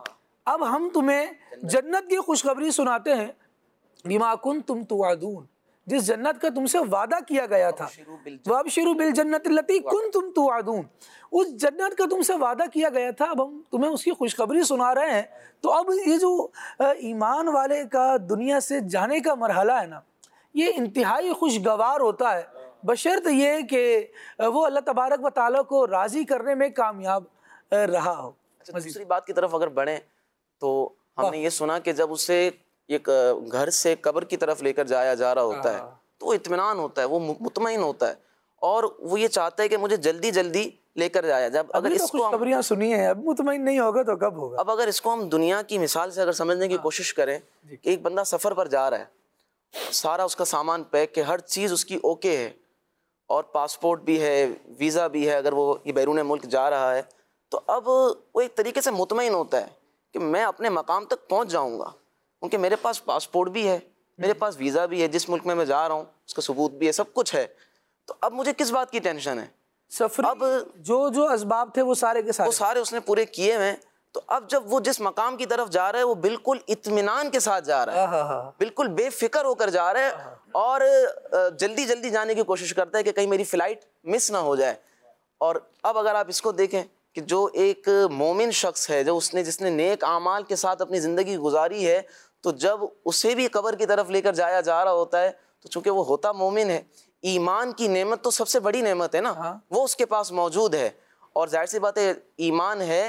اب ہم تمہیں جنت کی خوشخبری سناتے ہیں. بما کنتم توعدون، جس جنت کا تم سے وعدہ کیا گیا تھا. وابشروا بالجنۃ التی کنتم توعدون، اس جنت کا تم سے وعدہ کیا گیا تھا، اب ہم تمہیں اس کی خوشخبری سنا رہے ہیں. تو اب یہ جو ایمان والے کا دنیا سے جانے کا مرحلہ ہے نا، یہ انتہائی خوشگوار ہوتا ہے، بشرط یہ کہ وہ اللہ تبارک و تعالیٰ کو راضی کرنے میں کامیاب رہا ہو. اچھا، دوسری بات کی طرف اگر بڑھیں تو ہم نے یہ سنا کہ جب اسے ایک گھر سے قبر کی طرف لے کر جایا جا رہا ہوتا ہے تو وہ اطمینان ہوتا ہے، وہ مطمئن ہوتا ہے، اور وہ یہ چاہتا ہے کہ مجھے جلدی جلدی لے کر جایا جب اگر اس کو خوشخبریاں سنی ہیں، اب مطمئن نہیں ہوگا تو کب ہوگا. اب اگر اس کو ہم دنیا کی مثال سے اگر سمجھنے کی کوشش کریں کہ ایک بندہ سفر پر جا رہا ہے، سارا اس کا سامان پیک کہ ہر چیز اس کی اوکے ہے، اور پاسپورٹ بھی ہے، ویزا بھی ہے اگر وہ یہ بیرون ملک جا رہا ہے، تو اب وہ ایک طریقے سے مطمئن ہوتا ہے کہ میں اپنے مقام تک پہنچ جاؤں گا، کیونکہ میرے پاس پاسپورٹ بھی ہے، میرے پاس ویزا بھی ہے، جس ملک میں میں جا رہا ہوں اس کا ثبوت بھی ہے، سب کچھ ہے. تو اب مجھے کس بات کی ٹینشن ہے؟ سفر اب جو جو اسباب تھے وہ سارے کے سارے وہ سارے اس نے پورے کیے ہیں. تو اب جب وہ جس مقام کی طرف جا رہا ہے وہ بالکل اطمینان کے ساتھ جا رہا ہے، بالکل بے فکر ہو کر جا رہا ہے، اور جلدی جلدی جانے کی کوشش کرتا ہے کہ کہیں میری فلائٹ مس نہ ہو جائے. اور اب اگر آپ اس کو دیکھیں کہ جو ایک مومن شخص ہے، جو اس نے جس نے نیک اعمال کے ساتھ اپنی زندگی گزاری ہے، تو جب اسے بھی قبر کی طرف لے کر جایا جا رہا ہوتا ہے تو چونکہ وہ ہوتا مومن ہے، ایمان کی نعمت تو سب سے بڑی نعمت ہے نا، وہ اس کے پاس موجود ہے. اور ظاہر سی بات ہے ایمان ہے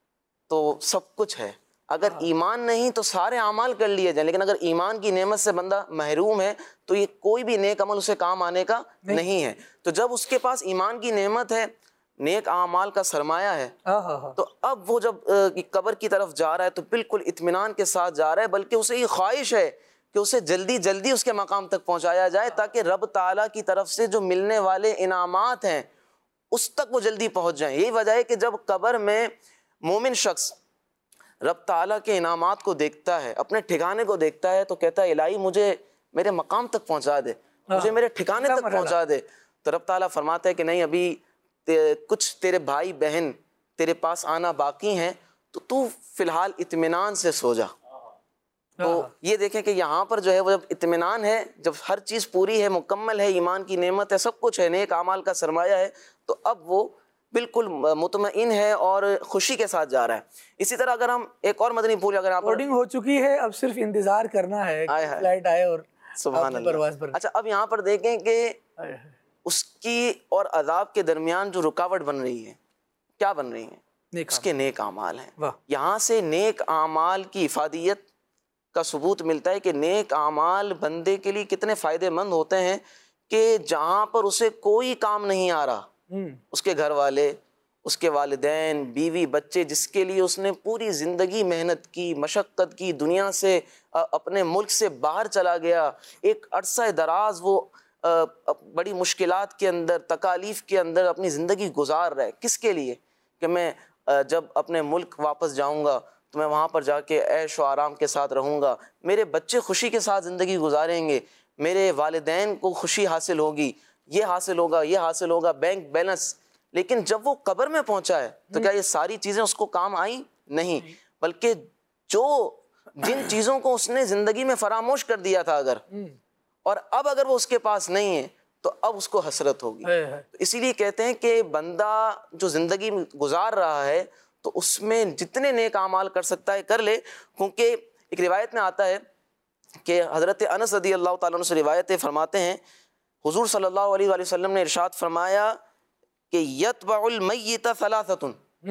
تو سب کچھ ہے. اگر ایمان نہیں تو سارے اعمال کر لیے جائیں، لیکن اگر ایمان کی نعمت سے بندہ محروم ہے تو یہ کوئی بھی نیک عمل اسے کام آنے کا نہیں ہے. تو جب اس کے پاس ایمان کی نعمت ہے، نیک اعمال کا سرمایہ ہے، تو اب وہ جب قبر کی طرف جا رہا ہے تو بالکل اطمینان کے ساتھ جا رہا ہے، بلکہ اسے یہ خواہش ہے کہ اسے جلدی جلدی اس کے مقام تک پہنچایا جائے تاکہ رب تعالیٰ کی طرف سے جو ملنے والے انعامات ہیں اس تک وہ جلدی پہنچ جائیں. یہی وجہ ہے کہ جب قبر میں مومن شخص رب تعالیٰ کے انعامات کو دیکھتا ہے، اپنے ٹھکانے کو دیکھتا ہے، تو کہتا ہے الہی مجھے میرے مقام تک پہنچا دے، مجھے میرے ٹھکانے تک پہنچا دے. تو رب تعالیٰ فرماتا ہے کہ نہیں، ابھی کچھ تیرے بھائی بہن تیرے پاس آنا باقی ہیں، تو تو فی الحال اطمینان سے سو جا. تو یہ دیکھیں کہ یہاں پر جو ہے وہ جب اطمینان ہے، جب ہر چیز پوری ہے، مکمل ہے، ایمان کی نعمت ہے، سب کچھ ہے، نیک اعمال کا سرمایہ ہے، تو اب وہ بالکل مطمئن ہے اور خوشی کے ساتھ جا رہا ہے. اسی طرح اگر ہم ایک اور مدنی پھول اگر آپ بورڈنگ ہو چکی ہے، اب صرف انتظار کرنا ہے فلائٹ آئے اور سبحان اللہ. اچھا، اب یہاں پر دیکھیں کہ اس کی اور عذاب کے درمیان جو رکاوٹ بن رہی ہے، کیا بن رہی ہے؟ اس کے نیک اعمال ہیں. یہاں سے نیک اعمال کی افادیت کا ثبوت ملتا ہے کہ نیک اعمال بندے کے لیے کتنے فائدے مند ہوتے ہیں کہ جہاں پر اسے کوئی کام نہیں آ رہا، اس کے گھر والے، اس کے والدین، بیوی، بچے، جس کے لیے اس نے پوری زندگی محنت کی، مشقت کی، دنیا سے اپنے ملک سے باہر چلا گیا، ایک عرصہ دراز وہ بڑی مشکلات کے اندر، تکالیف کے اندر اپنی زندگی گزار رہا ہے. کس کے لیے؟ کہ میں جب اپنے ملک واپس جاؤں گا تو میں وہاں پر جا کے عیش و آرام کے ساتھ رہوں گا، میرے بچے خوشی کے ساتھ زندگی گزاریں گے، میرے والدین کو خوشی حاصل ہوگی، یہ حاصل ہوگا، یہ حاصل ہوگا، بینک بیلنس. لیکن جب وہ قبر میں پہنچا ہے تو کیا یہ ساری چیزیں اس کو کام آئیں؟ نہیں، بلکہ جو جن چیزوں کو اس نے زندگی میں فراموش کر دیا تھا اگر، اور اب اگر وہ اس کے پاس نہیں ہے تو اب اس کو حسرت ہوگی. اسی لیے کہتے ہیں کہ بندہ جو زندگی میں گزار رہا ہے تو اس میں جتنے نیک اعمال کر سکتا ہے کر لے. کیونکہ ایک روایت میں آتا ہے کہ حضرت انس رضی اللہ تعالیٰ عنہ سے روایت ہے، فرماتے ہیں حضور صلی اللہ علیہ وآلہ وسلم نے ارشاد فرمایا کہ یتبع المیت ثلاثۃ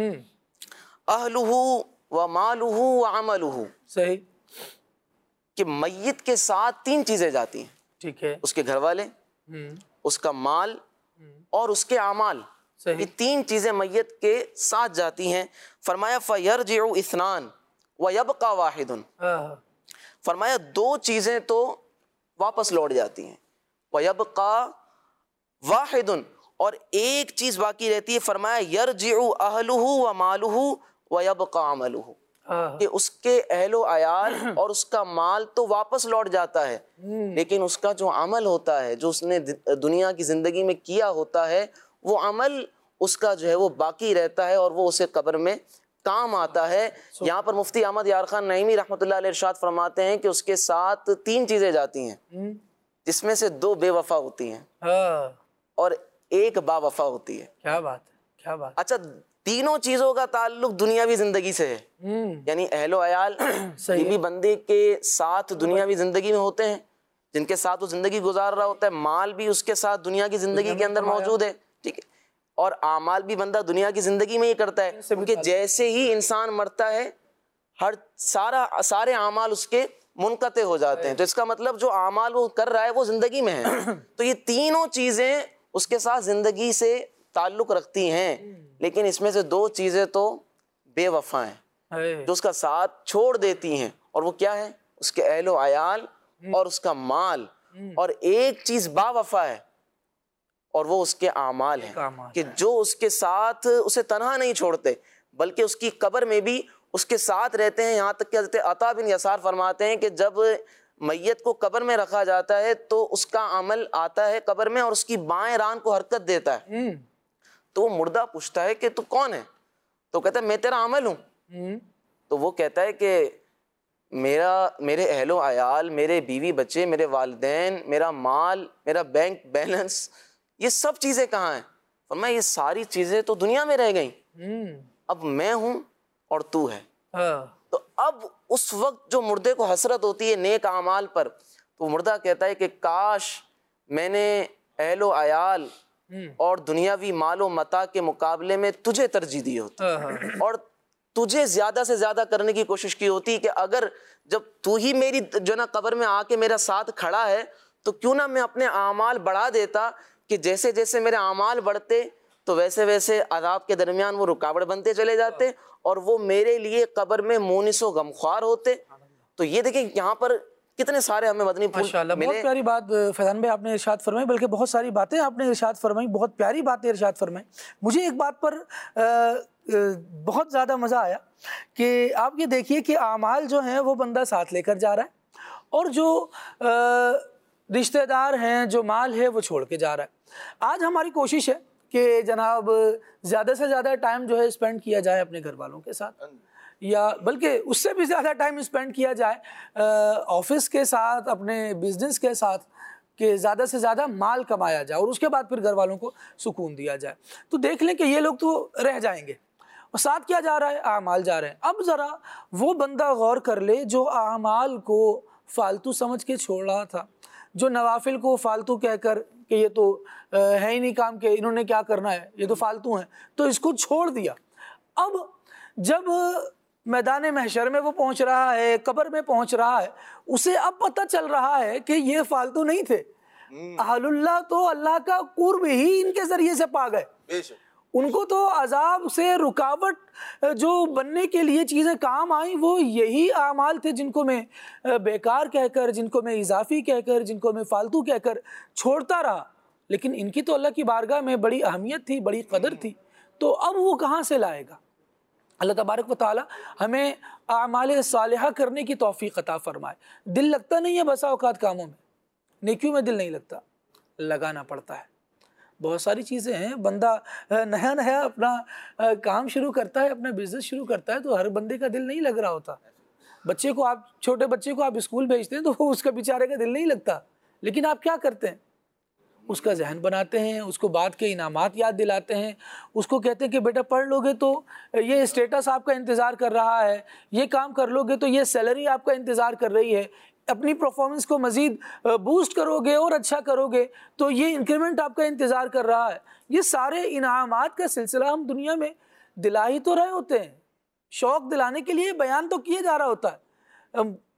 اہلہ و مالہ و عملہ. صحیح، کہ میت کے ساتھ تین چیزیں جاتی ہیں. ٹھیک ہے، اس کے گھر والے، اس کا مال اور اس کے اعمال. یہ تین چیزیں میت کے ساتھ جاتی ہیں. فرمایا فَيَرْجِعُ اثنان وَيَبْقَى وَاحِدٌ. فرمایا دو چیزیں تو واپس لوٹ جاتی ہیں، وَيَبْقَى وَاحِدٌ، اور ایک چیز باقی رہتی ہے. فرمایا يَرْجِعُ أَهْلُهُ وَمَالُهُ وَيَبْقَى عَمَلُهُ. کہ اس کے اہل و عیال اور اس کا مال تو واپس لوٹ جاتا ہے، لیکن اس کا جو عمل ہوتا ہے، جو اس نے دنیا کی زندگی میں کیا ہوتا ہے، وہ عمل اس کا جو ہے وہ باقی رہتا ہے اور وہ اسے قبر میں کام آتا ہے۔ یہاں پر مفتی احمد یار خان نعیمی رحمۃ اللہ علیہ ارشاد فرماتے ہیں کہ اس کے ساتھ تین چیزیں جاتی ہیں، جس میں سے دو بے وفا ہوتی ہیں اور ایک با وفا ہوتی ہے۔ کیا بات ہے، کیا بات۔ اچھا، تینوں چیزوں کا تعلق دنیاوی زندگی سے ہے، یعنی اہل و عیال بیوی بندے کے ساتھ دنیاوی زندگی میں ہوتے ہیں، جن کے ساتھ وہ زندگی گزار رہا ہوتا ہے، مال بھی اس کے ساتھ دنیا کی زندگی کے اندر موجود ہے، ٹھیک ہے، اور اعمال بھی بندہ دنیا کی زندگی میں ہی کرتا ہے، کیونکہ جیسے ہی انسان مرتا ہے ہر سارا سارے اعمال اس کے منقطع ہو جاتے ہیں، تو اس کا مطلب جو اعمال وہ کر رہا ہے وہ زندگی میں ہے۔ تو یہ تینوں چیزیں اس کے ساتھ زندگی سے تعلق رکھتی ہیں، لیکن اس میں سے دو چیزیں تو بے وفا ہیں، جو اس کا ساتھ چھوڑ دیتی ہیں، اور وہ کیا ہے؟ اس کے اہل و عیال اور اس کا مال، اور ایک چیز با وفا ہے اور وہ اس کے اعمال ہیں، کہ جو اس کے ساتھ اسے تنہا نہیں چھوڑتے بلکہ اس کی قبر میں بھی اس کے ساتھ رہتے ہیں۔ یہاں تک کہ حضرت عطا بن یسار فرماتے ہیں کہ جب میت کو قبر میں رکھا جاتا ہے تو اس کا عمل آتا ہے قبر میں اور اس کی بائیں ران کو حرکت دیتا ہے، تو وہ مردہ پوچھتا ہے کہ تو کون ہے؟ تو کہتا ہے میں تیرا عمل ہوں۔ تو وہ کہتا ہے کہ میرا میرے اہل و عیال، میرے بیوی بچے، میرے والدین، میرا مال، میرا بینک بیلنس، یہ سب چیزیں کہاں ہیں؟ فرمایا یہ ساری چیزیں تو دنیا میں رہ گئیں، اب میں ہوں اور تو ہے۔ تو اب اس وقت جو مردے کو حسرت ہوتی ہے نیک اعمال پر، تو مردہ کہتا ہے کہ کاش میں نے اہل و عیال اور دنیاوی مال و متاع کے مقابلے میں تجھے ترجیح دی ہوتی اور تجھے زیادہ سے زیادہ کرنے کی کوشش کی ہوتی، کہ اگر جب تو ہی میری جو نا قبر میں آ کے میرا ساتھ کھڑا ہے تو کیوں نہ میں اپنے اعمال بڑھا دیتا، کہ جیسے جیسے میرے اعمال بڑھتے تو ویسے ویسے عذاب کے درمیان وہ رکاوٹ بنتے چلے جاتے اور وہ میرے لیے قبر میں مونس و غمخوار ہوتے۔ تو یہ دیکھیں یہاں پر کتنے سارے ہمیں مدنی پھول ماشاءاللہ، بہت پیاری بات فیضان بھائی آپ نے ارشاد فرمائی، بلکہ بہت ساری باتیں آپ نے ارشاد فرمائی، بہت پیاری باتیں ارشاد فرمائی۔ مجھے ایک بات پر بہت زیادہ مزہ آیا کہ آپ یہ دیکھیے کہ اعمال جو ہیں وہ بندہ ساتھ لے کر جا رہا ہے اور جو رشتہ دار ہیں، جو مال ہے وہ چھوڑ کے جا رہا ہے۔ آج ہماری کوشش ہے کہ جناب زیادہ سے زیادہ ٹائم جو ہے اسپینڈ کیا جائے اپنے گھر والوں کے ساتھ، یا بلکہ اس سے بھی زیادہ ٹائم اسپینڈ کیا جائے آفس کے ساتھ، اپنے بزنس کے ساتھ، کہ زیادہ سے زیادہ مال کمایا جائے اور اس کے بعد پھر گھر والوں کو سکون دیا جائے۔ تو دیکھ لیں کہ یہ لوگ تو رہ جائیں گے اور ساتھ کیا جا رہا ہے؟ اعمال جا رہے ہیں۔ اب ذرا وہ بندہ غور کر لے جو اعمال کو فالتو سمجھ کے چھوڑ رہا تھا، جو نوافل کو فالتو کہہ کر کہ یہ تو ہے ہی نہیں کام کے، انہوں نے کیا کرنا ہے، یہ تو فالتو ہیں، تو اس کو چھوڑ دیا۔ اب جب میدان محشر میں وہ پہنچ رہا ہے، قبر میں پہنچ رہا ہے، اسے اب پتہ چل رہا ہے کہ یہ فالتو نہیں تھے، اہل اللہ تو اللہ کا قرب ہی ان کے ذریعے سے پا گئے، ان کو تو عذاب سے رکاوٹ جو بننے کے لیے چیزیں کام آئیں وہ یہی اعمال تھے جن کو میں بیکار کہہ کر، جن کو میں اضافی کہہ کر، جن کو میں فالتو کہہ کر چھوڑتا رہا، لیکن ان کی تو اللہ کی بارگاہ میں بڑی اہمیت تھی، بڑی قدر تھی، تو اب وہ کہاں سے لائے گا؟ اللہ تبارک و تعالی ہمیں اعمال صالحہ کرنے کی توفیق عطا فرمائے۔ دل لگتا نہیں ہے بسا اوقات کاموں میں، نیکیوں میں دل نہیں لگتا، لگانا پڑتا ہے۔ بہت ساری چیزیں ہیں، بندہ نیا نیا اپنا کام شروع کرتا ہے، اپنا بزنس شروع کرتا ہے تو ہر بندے کا دل نہیں لگ رہا ہوتا۔ بچے کو آپ چھوٹے بچے کو آپ اسکول بھیجتے ہیں تو اس کا بیچارے کا دل نہیں لگتا، لیکن آپ کیا کرتے ہیں؟ اس کا ذہن بناتے ہیں، اس کو بعد کے انعامات یاد دلاتے ہیں، اس کو کہتے ہیں کہ بیٹا پڑھ لو گے تو یہ اسٹیٹس آپ کا انتظار کر رہا ہے، یہ کام کر لو گے تو یہ سیلری آپ کا انتظار کر رہی ہے، اپنی پرفارمنس کو مزید بوسٹ کرو گے اور اچھا کرو گے تو یہ انکریمنٹ آپ کا انتظار کر رہا ہے۔ یہ سارے انعامات کا سلسلہ ہم دنیا میں دلا ہی تو رہے ہوتے ہیں، شوق دلانے کے لیے بیان تو کیا جا رہا ہوتا ہے۔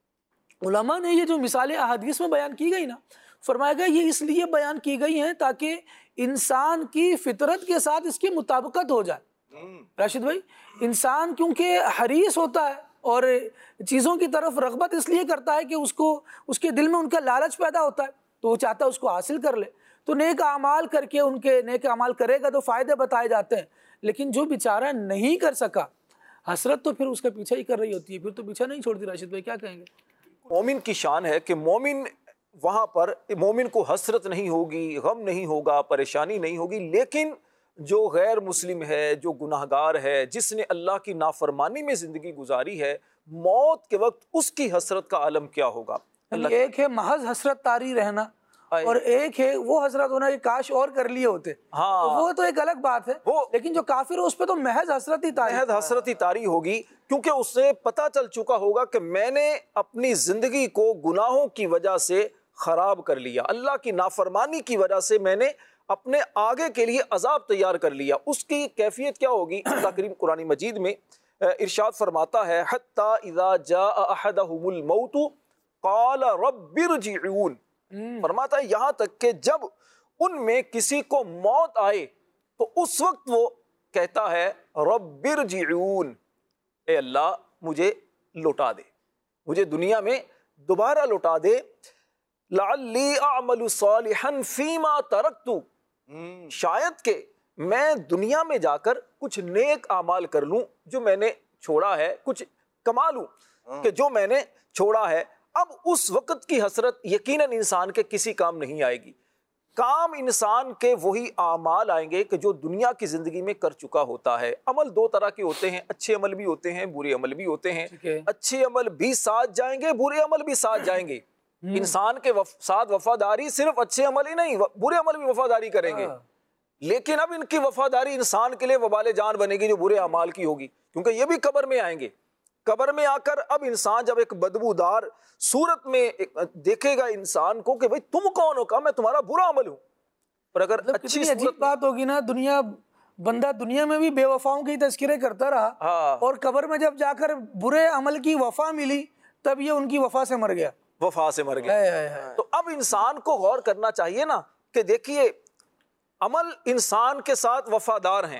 علماء نے یہ جو مثالیں احادیث میں بیان کی گئی نا، فرمایا گیا یہ اس لیے بیان کی گئی ہیں تاکہ انسان کی فطرت کے ساتھ اس کی مطابقت ہو جائے۔ راشد بھائی، انسان کیونکہ حریص ہوتا ہے اور چیزوں کی طرف رغبت اس لیے کرتا ہے کہ اس کو اس کے دل میں ان کا لالچ پیدا ہوتا ہے تو وہ چاہتا ہے اس کو حاصل کر لے، تو نیک اعمال کر کے ان کے نیک اعمال کرے گا تو فائدے بتائے جاتے ہیں، لیکن جو بیچارہ نہیں کر سکا، حسرت تو پھر اس کا پیچھا ہی کر رہی ہوتی ہے، پھر تو پیچھا نہیں چھوڑتی۔ راشد بھائی کیا کہیں گے؟ مومن کی شان ہے کہ مومن وہاں پر مومن کو حسرت نہیں ہوگی، غم نہیں ہوگا، پریشانی نہیں ہوگی، لیکن جو غیر مسلم ہے، جو گناہ گار ہے، جس نے اللہ کی نافرمانی میں زندگی گزاری ہے، موت کے وقت اس کی حسرت کا عالم کیا ہوگا۔ یعنی ایک ہے محض حسرت طاری رہنا، اور ایک ہے وہ حسرت ہونا کہ کاش اور کر لیے ہوتے، ہاں وہ تو ایک الگ بات ہے۔ لیکن جو کافر ہے اس پہ تو محض حسرت ہی طاری محض حسرت ہی طاری ہوگی، کیونکہ اسے پتہ چل چکا ہوگا کہ میں نے اپنی زندگی کو گناہوں کی وجہ سے خراب کر لیا، اللہ کی نافرمانی کی وجہ سے میں نے اپنے آگے کے لیے عذاب تیار کر لیا۔ اس کی کیفیت کیا ہوگی؟ اللہ کریم قرآن مجید میں ارشاد فرماتا ہے حتی اذا جاء احدهم الموت قال رب ارجعون، فرماتا ہے یہاں تک کہ جب ان میں کسی کو موت آئے تو اس وقت وہ کہتا ہے رب ارجعون، اے اللہ مجھے لوٹا دے، مجھے دنیا میں دوبارہ لوٹا دے، لعلی اعمل صالحا فیما ترکت، شاید کہ میں دنیا میں جا کر کچھ نیک اعمال کر لوں جو میں نے چھوڑا ہے، کچھ کما لوں کہ جو میں نے چھوڑا ہے۔ اب اس وقت کی حسرت یقیناً انسان کے کسی کام نہیں آئے گی، کام انسان کے وہی اعمال آئیں گے کہ جو دنیا کی زندگی میں کر چکا ہوتا ہے۔ عمل دو طرح کے ہوتے ہیں، اچھے عمل بھی ہوتے ہیں، برے عمل بھی ہوتے ہیں۔ اچھے عمل بھی ساتھ جائیں گے، برے عمل بھی ساتھ جائیں گے۔ انسان کے وف... ساتھ وفاداری صرف اچھے عمل ہی نہیں، برے عمل بھی وفاداری کریں گے، لیکن اب ان کی وفاداری انسان کے لیے وبال جان بنے گی جو برے اعمال کی ہوگی، کیونکہ یہ بھی قبر میں آئیں گے۔ قبر میں آ کر اب انسان جب ایک بدبودار صورت میں دیکھے گا انسان کو کہ بھئی تم کون ہو، کہا میں تمہارا برا عمل ہوں، پر اگر اچھی عجیب بات ہوگی نا، دنیا بندہ دنیا میں بھی بے وفاؤں کی تذکرے کرتا رہا، اور قبر میں جب جا کر برے عمل کی وفا ملی تب یہ ان کی وفا سے مر گیا، وفا سے مر گیا۔ تو اب انسان کو غور کرنا چاہیے نا کہ دیکھیے عمل انسان کے ساتھ وفادار ہیں،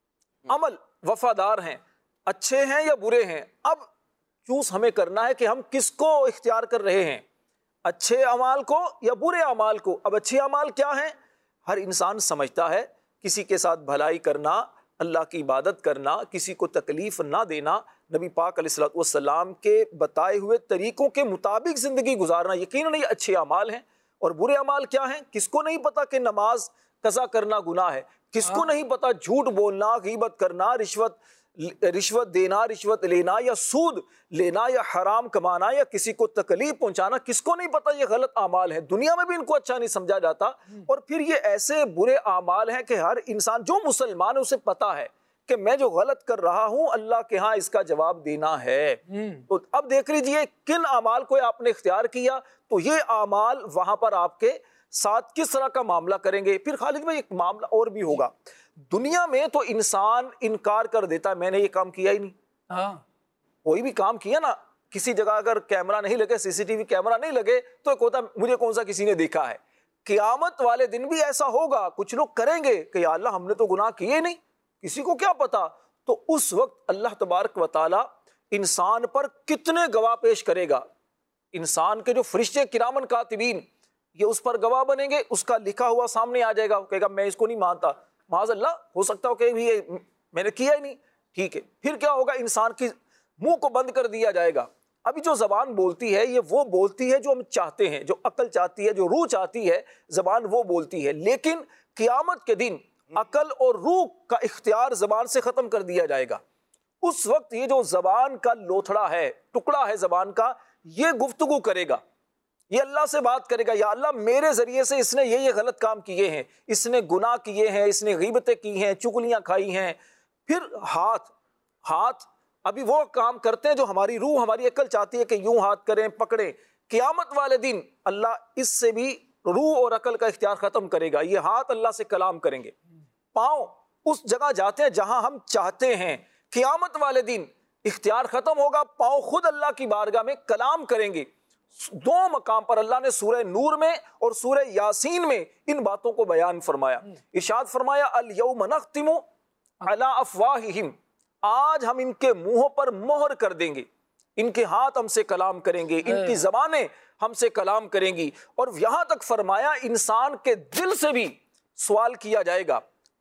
عمل وفادار ہیں، اچھے ہیں یا برے ہیں۔ اب چوز ہمیں کرنا ہے کہ ہم کس کو اختیار کر رہے ہیں، اچھے اعمال کو یا برے اعمال کو۔ اب اچھے اعمال کیا ہیں؟ ہر انسان سمجھتا ہے کسی کے ساتھ بھلائی کرنا، اللہ کی عبادت کرنا، کسی کو تکلیف نہ دینا، نبی پاک علیہ الصلوۃ والسلام کے بتائے ہوئے طریقوں کے مطابق زندگی گزارنا، یقیناً یہ اچھے اعمال ہیں۔ اور برے اعمال کیا ہیں؟ کس کو نہیں پتا کہ نماز قضا کرنا گناہ ہے، کس کو نہیں پتا جھوٹ بولنا، غیبت کرنا، رشوت رشوت دینا، رشوت لینا، یا سود لینا، یا حرام کمانا، یا کسی کو تکلیف پہنچانا، کس کو نہیں پتا یہ غلط اعمال ہیں، دنیا میں بھی ان کو اچھا نہیں سمجھا جاتا۔ اور پھر یہ ایسے برے اعمال ہیں کہ ہر انسان جو مسلمان ہے اسے پتا ہے کہ میں جو غلط کر رہا ہوں اللہ کے ہاں اس کا جواب دینا ہے۔ تو اب دیکھ لیجئے کن اعمال کو آپ نے اختیار کیا، تو یہ اعمال وہاں پر آپ کے ساتھ کس طرح کا معاملہ کریں گے۔ پھر خالد بھائی ایک معاملہ اور بھی ہوگا، دنیا میں تو انسان انکار کر دیتا ہے، میں نے یہ کام کیا ہی نہیں، کوئی بھی کام کیا نا، کسی جگہ اگر کیمرہ نہیں لگے، سی سی ٹی وی کیمرہ نہیں لگے تو ایک ہوتا مجھے کون سا کسی نے دیکھا ہے۔ قیامت والے دن بھی ایسا ہوگا، کچھ لوگ کریں گے کہ یا اللہ ہم نے تو گناہ کیے نہیں، کسی کو کیا پتا۔ تو اس وقت اللہ تبارک و تعالی انسان پر کتنے گواہ پیش کرے گا، انسان کے جو فرشتے کرامن کاتبین یہ اس پر گواہ بنیں گے، اس کا لکھا ہوا سامنے آ جائے گا، کہے گا میں اس کو نہیں مانتا، معاذ اللہ ہو سکتا ہو کہ یہ میں نے کیا ہی نہیں، ٹھیک ہے۔ پھر کیا ہوگا؟ انسان کی منہ کو بند کر دیا جائے گا۔ ابھی جو زبان بولتی ہے یہ وہ بولتی ہے جو ہم چاہتے ہیں، جو عقل چاہتی ہے، جو روح چاہتی ہے، زبان وہ بولتی ہے، لیکن قیامت کے دن عقل اور روح کا اختیار زبان سے ختم کر دیا جائے گا۔ اس وقت یہ جو زبان کا لوتھڑا ہے، ٹکڑا ہے زبان کا، یہ گفتگو کرے گا، یہ اللہ سے بات کرے گا، یا اللہ میرے ذریعے سے اس نے یہ یہ غلط کام کیے ہیں، اس نے گناہ کیے ہیں، اس نے غیبتیں کی ہیں، چغلیاں کھائی ہیں۔ پھر ہاتھ ہاتھ ابھی وہ کام کرتے ہیں جو ہماری روح ہماری عقل چاہتی ہے کہ یوں ہاتھ کریں، پکڑیں۔ قیامت والے دن اللہ اس سے بھی روح اور عقل کا اختیار ختم کرے گا، یہ ہاتھ اللہ سے کلام کریں گے۔ پاؤں اس جگہ جاتے ہیں جہاں ہم چاہتے ہیں، قیامت والے دن اختیار ختم ہوگا، پاؤں خود اللہ کی بارگاہ میں کلام کریں گے۔ دو مقام پر اللہ نے سورہ نور میں اور سورہ یاسین میں ان باتوں کو بیان فرمایا۔ ارشاد فرمایا الیوم نختم علی افواہہم، آج ہم ان کے منہوں پر مہر کر دیں گے، ان کے ہاتھ ہم سے کلام کریں گے، ان کی زبانیں ہم سے کلام کریں گی۔ اور یہاں تک فرمایا انسان کے دل سے بھی سوال کیا جائے گا،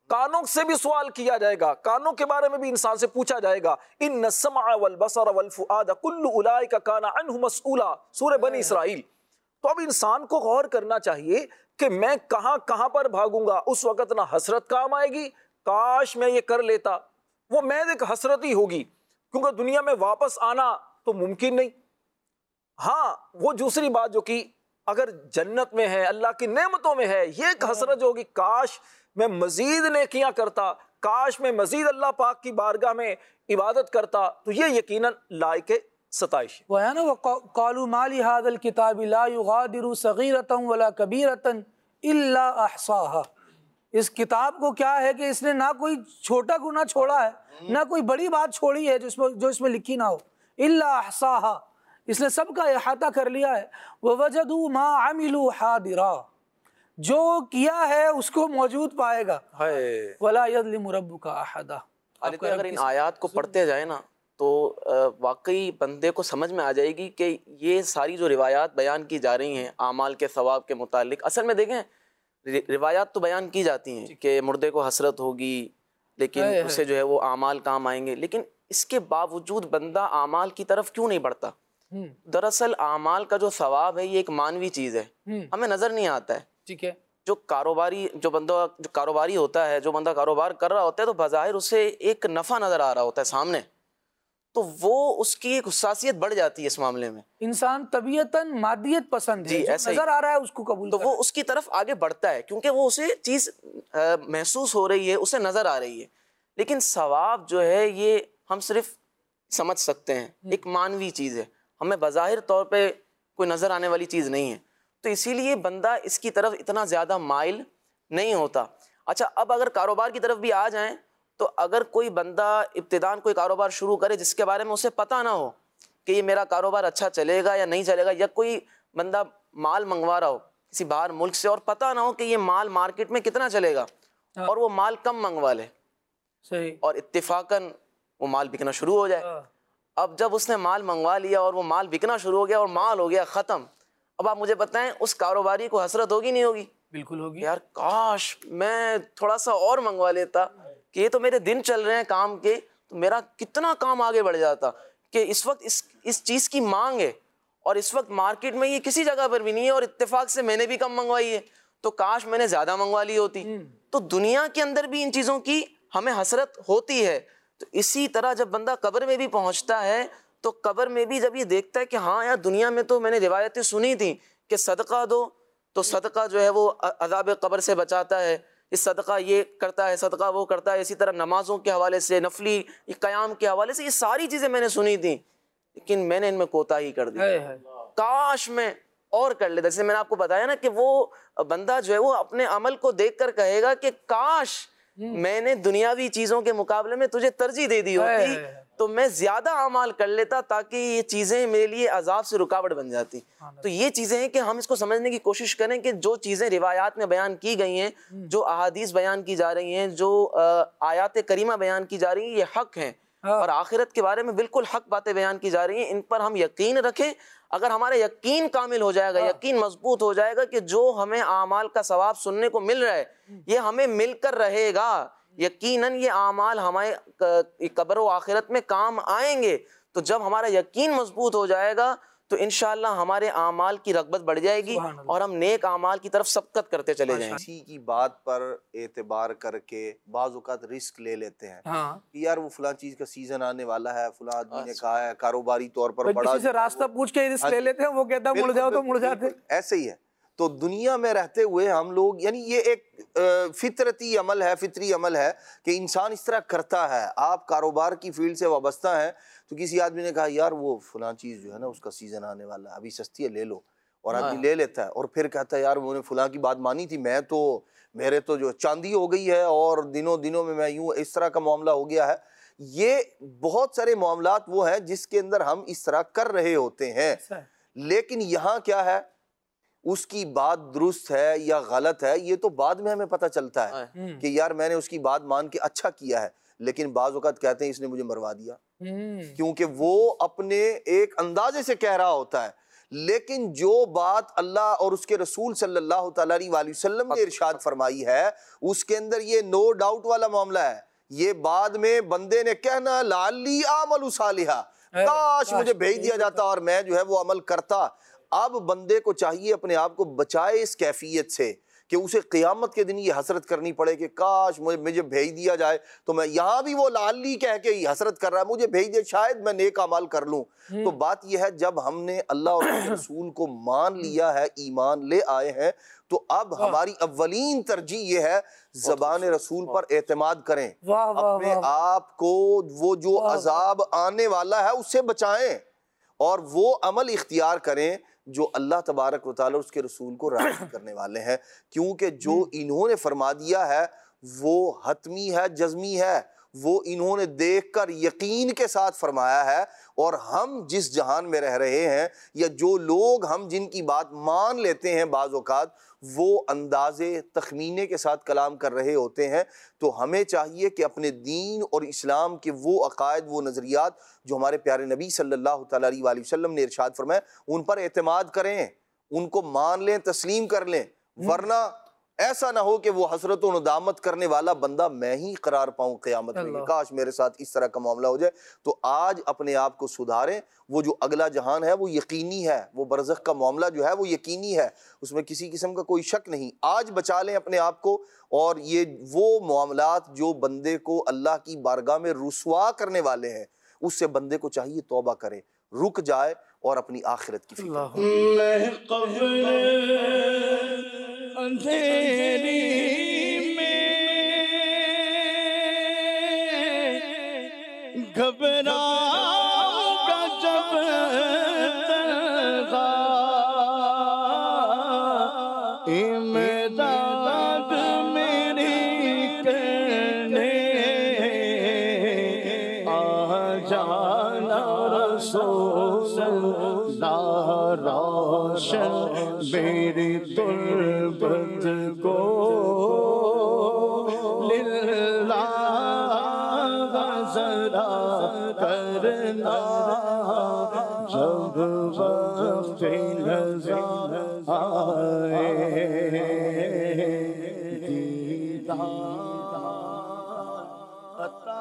کانوں سے بھی سوال کیا جائے گا، کانوں کے بارے میں بھی انسان سے پوچھا جائے گا. ان السمع والبصر والفؤاد كل اولئک کان عنہ مسئولا، سورہ بنی اسرائیل. تو اب انسان کو غور کرنا چاہیے کہ میں کہاں کہاں پر بھاگوں گا. اس وقت نہ حسرت کام آئے گی، کاش میں یہ کر لیتا، وہ محض ایک حسرت ہی ہوگی، کیونکہ دنیا میں واپس آنا تو ممکن نہیں. ہاں وہ دوسری بات جو کہ اگر جنت میں ہے، اللہ کی نعمتوں میں ہے، یہ ایک حسرت جو ہوگی، کاش میں مزید نیکیاں کرتا، کاش میں مزید اللہ پاک کی بارگاہ میں عبادت کرتا. تو یہ یقیناً لائق ستائش ہے. وہ ہے نا وَقَالُوا مَا لِهَذَا الْكِتَابِ لَا يُغَادِرُ صَغِيرَةً وَلَا كَبِيرَةً إِلَّا أَحْصَاهَا. اس کتاب کو کیا ہے کہ اس نے نہ کوئی چھوٹا گناہ چھوڑا ہے، نہ کوئی بڑی بات چھوڑی ہے جو اس میں جو اس میں لکھی نہ ہو. إِلَّا أَحْصَاهَا، اس نے سب کا احاطہ کر لیا ہے. وَوَجَدُوا مَا عَمِلُوا حَاضِرًا، جو کیا ہے اس کو موجود پائے گا. وَلَا يَظْلِمُ رَبُّكَ أَحَدًا. اگر ان آیات کو پڑھتے جائیں نا تو واقعی بندے کو سمجھ میں آ جائے گی کہ یہ ساری جو روایات بیان کی جا رہی ہیں اعمال کے ثواب کے متعلق، اصل میں دیکھیں روایات تو بیان کی جاتی ہیں کہ مردے کو حسرت ہوگی لیکن اسے جو ہے وہ اعمال کام آئیں گے، لیکن اس کے باوجود بندہ اعمال کی طرف کیوں نہیں بڑھتا؟ دراصل اعمال کا جو ثواب ہے یہ ایک مانوی چیز ہے، ہمیں نظر نہیں آتا ہے. ٹھیک ہے. جو کاروباری جو بندہ جو کاروباری ہوتا ہے، جو بندہ کاروبار کر رہا ہوتا ہے تو بظاہر اسے ایک نفع نظر آ رہا ہوتا ہے سامنے، تو وہ اس کی ایک حساسیت بڑھ جاتی ہے اس معاملے میں. انسان طبیعتاً مادیت پسند ہے، جی جو ایسا نظر آ رہا ہے اس کو قبول تو کرتا ہے. وہ اس کی طرف آگے بڑھتا ہے کیونکہ وہ اسے چیز محسوس ہو رہی ہے، اسے نظر آ رہی ہے. لیکن ثواب جو ہے یہ ہم صرف سمجھ سکتے ہیں، ایک مانوی چیز ہے، ہمیں بظاہر طور پہ کوئی نظر آنے والی چیز نہیں ہے. تو اسی لیے بندہ اس کی طرف اتنا زیادہ مائل نہیں ہوتا. اچھا اب اگر کاروبار کی طرف بھی آ جائیں تو اگر کوئی بندہ ابتداً کوئی کاروبار شروع کرے جس کے بارے میں اسے پتہ نہ ہو کہ یہ میرا کاروبار اچھا چلے گا یا نہیں چلے گا، یا کوئی بندہ مال منگوا رہا ہو کسی باہر ملک سے اور پتہ نہ ہو کہ یہ مال مارکیٹ میں کتنا چلے گا اور وہ مال کم منگوا لے صحیح، اور اتفاقاً وہ مال بکنا شروع ہو جائے. اب جب اس نے مال منگوا لیا اور وہ مال بکنا شروع ہو گیا اور مال ہو گیا ختم، اب آپ مجھے بتائیں اس کاروباری کو حسرت ہوگی نہیں ہوگی؟ بالکل ہوگی. یار کاش میں تھوڑا سا اور منگوا لیتا، کہ یہ تو میرے دن چل رہے ہیں کام کے، تو میرا کتنا کام آگے بڑھ جاتا، کہ اس وقت اس اس چیز کی مانگ ہے اور اس وقت مارکیٹ میں یہ کسی جگہ پر بھی نہیں ہے اور اتفاق سے میں نے بھی کم منگوائی ہے، تو کاش میں نے زیادہ منگوا لی ہوتی. تو دنیا کے اندر بھی ان چیزوں کی ہمیں حسرت ہوتی ہے. تو اسی طرح جب بندہ قبر میں بھی پہنچتا ہے تو قبر میں بھی جب یہ دیکھتا ہے کہ ہاں یار دنیا میں تو میں نے روایتیں سنی تھیں کہ صدقہ دو تو صدقہ جو ہے وہ عذاب قبر سے بچاتا ہے، اس صدقہ یہ کرتا ہے، صدقہ وہ کرتا ہے، اسی طرح نمازوں کے حوالے سے، نفلی قیام کے حوالے سے، یہ ساری چیزیں میں نے سنی تھیں لیکن میں نے ان میں کوتاہی کر دی. کاش میں اور کر لیتا. جیسے میں نے آپ کو بتایا نا کہ وہ بندہ جو ہے وہ اپنے عمل کو دیکھ کر کہے گا کہ کاش میں نے دنیاوی چیزوں کے مقابلے میں تجھے ترجیح دے دی ہوتی تو میں زیادہ اعمال کر لیتا تاکہ یہ چیزیں میرے لیے عذاب سے رکاوٹ بن جاتی. تو یہ چیزیں ہیں کہ ہم اس کو سمجھنے کی کوشش کریں کہ جو چیزیں روایات میں بیان کی گئی ہیں، جو احادیث بیان کی جا رہی ہیں، جو آیات کریمہ بیان کی جا رہی ہیں، یہ حق ہیں اور آخرت کے بارے میں بالکل حق باتیں بیان کی جا رہی ہیں. ان پر ہم یقین رکھیں. اگر ہمارا یقین کامل ہو جائے گا، یقین مضبوط ہو جائے گا کہ جو ہمیں اعمال کا ثواب سننے کو مل رہا ہے یہ ہمیں مل کر رہے گا، یقیناً یہ اعمال ہمارے قبر و آخرت میں کام آئیں گے. تو جب ہمارا یقین مضبوط ہو جائے گا تو انشاءاللہ ہمارے اعمال کی رغبت بڑھ جائے گی اور ہم نیک اعمال کی طرف سبقت کرتے چلے جائیں گے. کسی کی بات پر اعتبار کر کے بعض اوقات رسک لے لیتے ہیں کہ یار وہ فلاں چیز کا سیزن آنے والا ہے، فلاں آدمی نے کہا ہے، کاروباری طور پر بڑا کسی سے راستہ پوچھ کے رسک لے لیتے ہیں، وہ کہتا ہے مڑ جاؤ تو مڑ جاتے. ایسے ہی ہے. تو دنیا میں رہتے ہوئے ہم لوگ، یعنی یہ ایک فطرتی عمل ہے، فطری عمل ہے کہ انسان اس طرح کرتا ہے. آپ کاروبار کی فیلڈ سے وابستہ ہیں تو کسی آدمی نے کہا یار وہ فلاں چیز جو ہے نا اس کا سیزن آنے والا ہے، ابھی سستی ہے لے لو، اور آدمی لے لیتا ہے اور پھر کہتا ہے یار وہ نے فلاں کی بات مانی تھی، میں تو میرے تو جو چاندی ہو گئی ہے اور دنوں دنوں میں میں یوں اس طرح کا معاملہ ہو گیا ہے. یہ بہت سارے معاملات وہ ہیں جس کے اندر ہم اس طرح کر رہے ہوتے ہیں. لیکن یہاں کیا ہے، اس کی بات درست ہے یا غلط ہے یہ تو بعد میں ہمیں پتہ چلتا ہے کہ یار میں نے اس کی بات مان کے اچھا کیا ہے. لیکن بعض اوقات کہتے ہیں اس نے مجھے مروا دیا، کیونکہ وہ اپنے ایک اندازے سے کہہ رہا ہوتا ہے لیکن جو بات اللہ اور اس کے رسول صلی اللہ تعالیٰ علیہ وآلہ وسلم نے ارشاد فرمائی ہے اس کے اندر یہ نو ڈاؤٹ والا معاملہ ہے. یہ بعد میں بندے نے کہنا لعلی اعمل صالحا، کاش مجھے بھیج دیا جاتا اور میں جو ہے وہ عمل کرتا. اب بندے کو چاہیے اپنے آپ کو بچائے اس کیفیت سے کہ اسے قیامت کے دن یہ حسرت کرنی پڑے کہ کاش مجھے مجھے بھیج دیا جائے. تو میں یہاں بھی وہ لعلی کہہ کے یہ حسرت کر رہا ہے مجھے بھیج دے شاید میں نیک اعمال کر لوں. تو بات یہ ہے جب ہم نے اللہ اور اس کے رسول کو مان لیا ہے، ایمان لے آئے ہیں، تو اب ہماری اولین ترجیح یہ ہے زبان رسول پر اعتماد کریں، اپنے آپ کو وہ جو عذاب آنے والا ہے اس سے بچائیں اور وہ عمل اختیار کریں جو اللہ تبارک و تعالیٰ اس کے رسول کو راضی کرنے والے ہیں. کیونکہ جو انہوں نے فرما دیا ہے وہ حتمی ہے، جزمی ہے، وہ انہوں نے دیکھ کر یقین کے ساتھ فرمایا ہے. اور ہم جس جہان میں رہ رہے ہیں یا جو لوگ ہم جن کی بات مان لیتے ہیں بعض اوقات وہ اندازے تخمینے کے ساتھ کلام کر رہے ہوتے ہیں. تو ہمیں چاہیے کہ اپنے دین اور اسلام کے وہ عقائد، وہ نظریات جو ہمارے پیارے نبی صلی اللہ تعالیٰ علیہ وآلہ وسلم نے ارشاد فرمایا ان پر اعتماد کریں، ان کو مان لیں، تسلیم کر لیں. ورنہ ایسا نہ ہو کہ وہ حسرت و ندامت کرنے والا بندہ میں ہی قرار پاؤں قیامت میں، کاش میرے ساتھ اس طرح کا معاملہ ہو جائے. تو آج اپنے آپ کو سدھاریں. وہ جو اگلا جہان ہے وہ یقینی ہے، وہ برزخ کا معاملہ جو ہے وہ یقینی ہے، اس میں کسی قسم کا کوئی شک نہیں. آج بچا لیں اپنے آپ کو. اور یہ وہ معاملات جو بندے کو اللہ کی بارگاہ میں رسوا کرنے والے ہیں اس سے بندے کو چاہیے توبہ کرے، رک جائے اور اپنی آخرت کی فکر. میں قبر اندھیری میں گھبرا گا جب تنہا، امداد میری کرنے آ جانا رسول اللہ، روشن میری تربت کو للہ ذرا کرنا، جب وقت نظر آئے دیدار عطا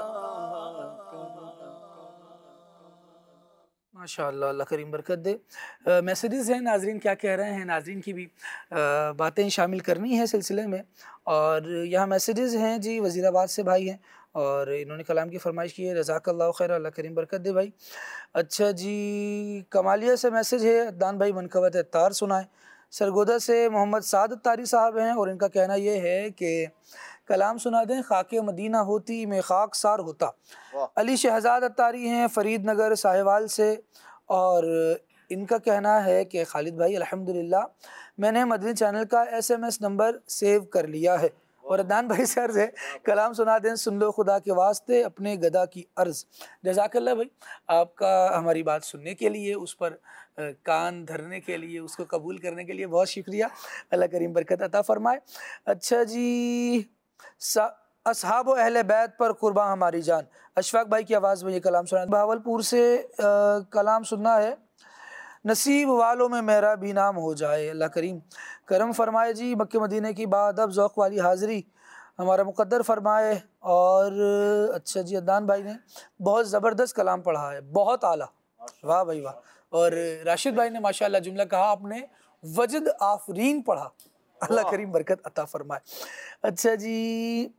ماشاء اللہ، اللہ کریم برکت دے. میسیجز ہیں ناظرین کیا کہہ رہے ہیں، ناظرین کی بھی باتیں شامل کرنی ہے سلسلے میں. اور یہاں میسیجز ہیں جی وزیر آباد سے بھائی ہیں اور انہوں نے کلام کی فرمائش کی ہے. رضاک اللہ خیر، اللہ کریم برکت دے بھائی. اچھا جی، کمالیہ سے میسیج ہے، عدنان بھائی منقبت اتار سنائیں. سرگودا سے محمد سعد اتاری صاحب ہیں اور ان کا کہنا یہ ہے کہ کلام سنا دیں، خاک مدینہ ہوتی میں خاک سار ہوتا. علی شہزاد اتاری ہیں فرید نگر ساہیوال سے اور ان کا کہنا ہے کہ خالد بھائی الحمدللہ میں نے مدنی چینل کا S M S number save کر لیا ہے. اور عدنان بھائی سے عرض ہے کلام سنا دیں، سن لو خدا کے واسطے اپنے گدا کی عرض. جزاک اللہ بھائی آپ کا ہماری بات سننے کے لیے، اس پر کان دھرنے کے لیے، اس کو قبول کرنے کے لیے بہت شکریہ. اللہ کریم برکت عطا فرمائے. اچھا جی، اصحاب و اہل بیت پر قرباں ہماری جان، اشفاق بھائی کی آواز میں یہ کلام سنا. بہاولپور سے کلام سننا ہے، نصیب والوں میں میرا بھی نام ہو جائے. اللہ کریم کرم فرمائے جی، مکہ مدینہ کی بادب ذوق والی حاضری ہمارا مقدر فرمائے. اور اچھا جی، عدنان بھائی نے بہت زبردست کلام پڑھا ہے، بہت اعلیٰ، واہ بھائی واہ. اور راشد بھائی نے ماشاءاللہ جملہ کہا آپ نے وجد آفرین پڑھا. اللہ کریم برکت عطا فرمائے. اچھا جی،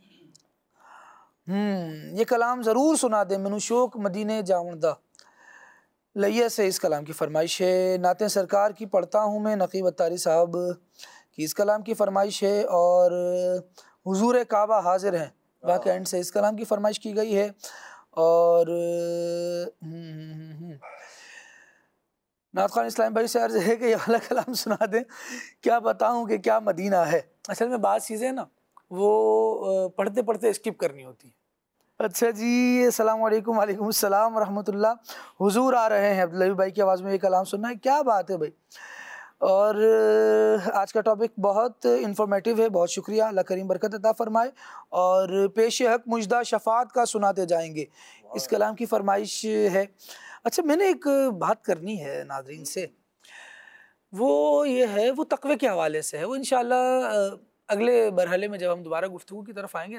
ہم یہ کلام ضرور سنا دیں، منو شوق مدینے جاؤندہ لئیہ سے اس کلام کی فرمائش ہے. نعتیں سرکار کی پڑھتا ہوں میں، نقیب اتاری صاحب کی اس کلام کی فرمائش ہے. اور حضور کعبہ حاضر ہیں واقع اینڈ سے اس کلام کی فرمائش کی گئی ہے. اور نعت خوان اسلام بھائی سے عرض ہے کہ یہ والا کلام سنا دیں، کیا بتاؤں کہ کیا مدینہ ہے. اصل میں بعض چیزیں نا وہ پڑھتے پڑھتے اسکپ کرنی ہوتی ہیں. اچھا جی، السلام علیکم. وعلیکم السلام ورحمۃ اللہ. حضور آ رہے ہیں، عبداللہ بھائی کی آواز میں یہ کلام سننا ہے، کیا بات ہے بھائی. اور آج کا ٹاپک بہت انفارمیٹیو ہے، بہت شکریہ، اللہ کریم برکت عطا فرمائے. اور پیش حق مجدہ شفاعت کا سناتے جائیں گے، اس کلام کی فرمائش ہے. اچھا میں نے ایک بات کرنی ہے ناظرین سے، وہ یہ ہے، وہ تقوی کے حوالے سے ہے، وہ انشاءاللہ اگلے مرحلے میں جب ہم دوبارہ گفتگو کی طرف آئیں گے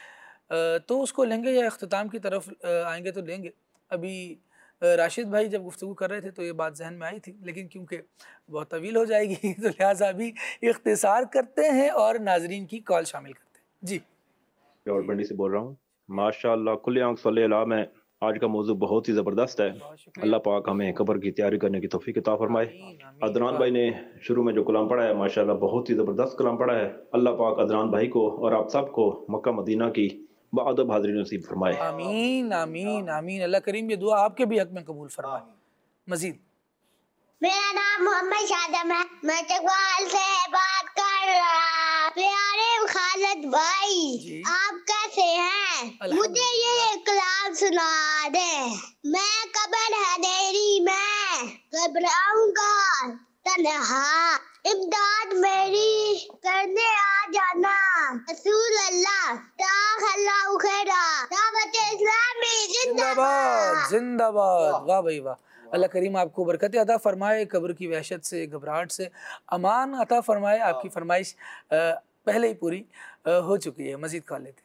نا تو اس کو لیں گے، یا اختتام کی طرف آئیں گے تو لیں گے۔ ابھی راشد بھائی جب گفتگو کر رہے تھے تو یہ بات ذہن میں آئی تھی، لیکن کیونکہ بہت طویل ہو جائے گی تو لہٰذا ابھی اختصار کرتے ہیں اور ناظرین کی کال شامل کرتے ہیں۔ جی راول پنڈی سے بول رہا ہوں۔ ماشاءاللہ کل آنکھ صلی اللہ میں آج کا موضوع بہت ہی زبردست ہے۔ اللہ پاک ہمیں قبر کی تیاری کرنے کی توفیق عطا فرمائے۔ عدنان بھائی نے شروع میں جو کلام پڑھا ہے ماشاءاللہ بہت ہی زبردست کلام پڑھا ہے۔ اللہ پاک عدنان بھائی کو اور آپ سب کو مکہ مدینہ کی بادب حاضری نصیب فرمائے۔ آمین آمین آمین۔ اللہ کریم یہ دعا آپ کے بھی حق میں قبول فرمائے۔ مزید میرا نام محمد شادم ہے، میں چکوال سے بات کر رہا۔ پیارے خالد بھائی آپ کیسے ہیں؟ مجھے یہ کلام سنا دیں۔ میں قبر اندھیری میں گھبراؤں گا تنہا، امداد میری کرنے آ جانا رسول اللہ، جزاک اللہ خیرا۔ دعوت اسلامی زندہ باد زندہ باد۔ واہ بھائی واہ، اللہ کریم آپ کو برکت عطا فرمائے، قبر کی وحشت سے گھبراہٹ سے امان عطا فرمائے۔ آپ کی فرمائش پہلے ہی پوری ہو چکی ہے۔ مزید کال لیتے ہیں۔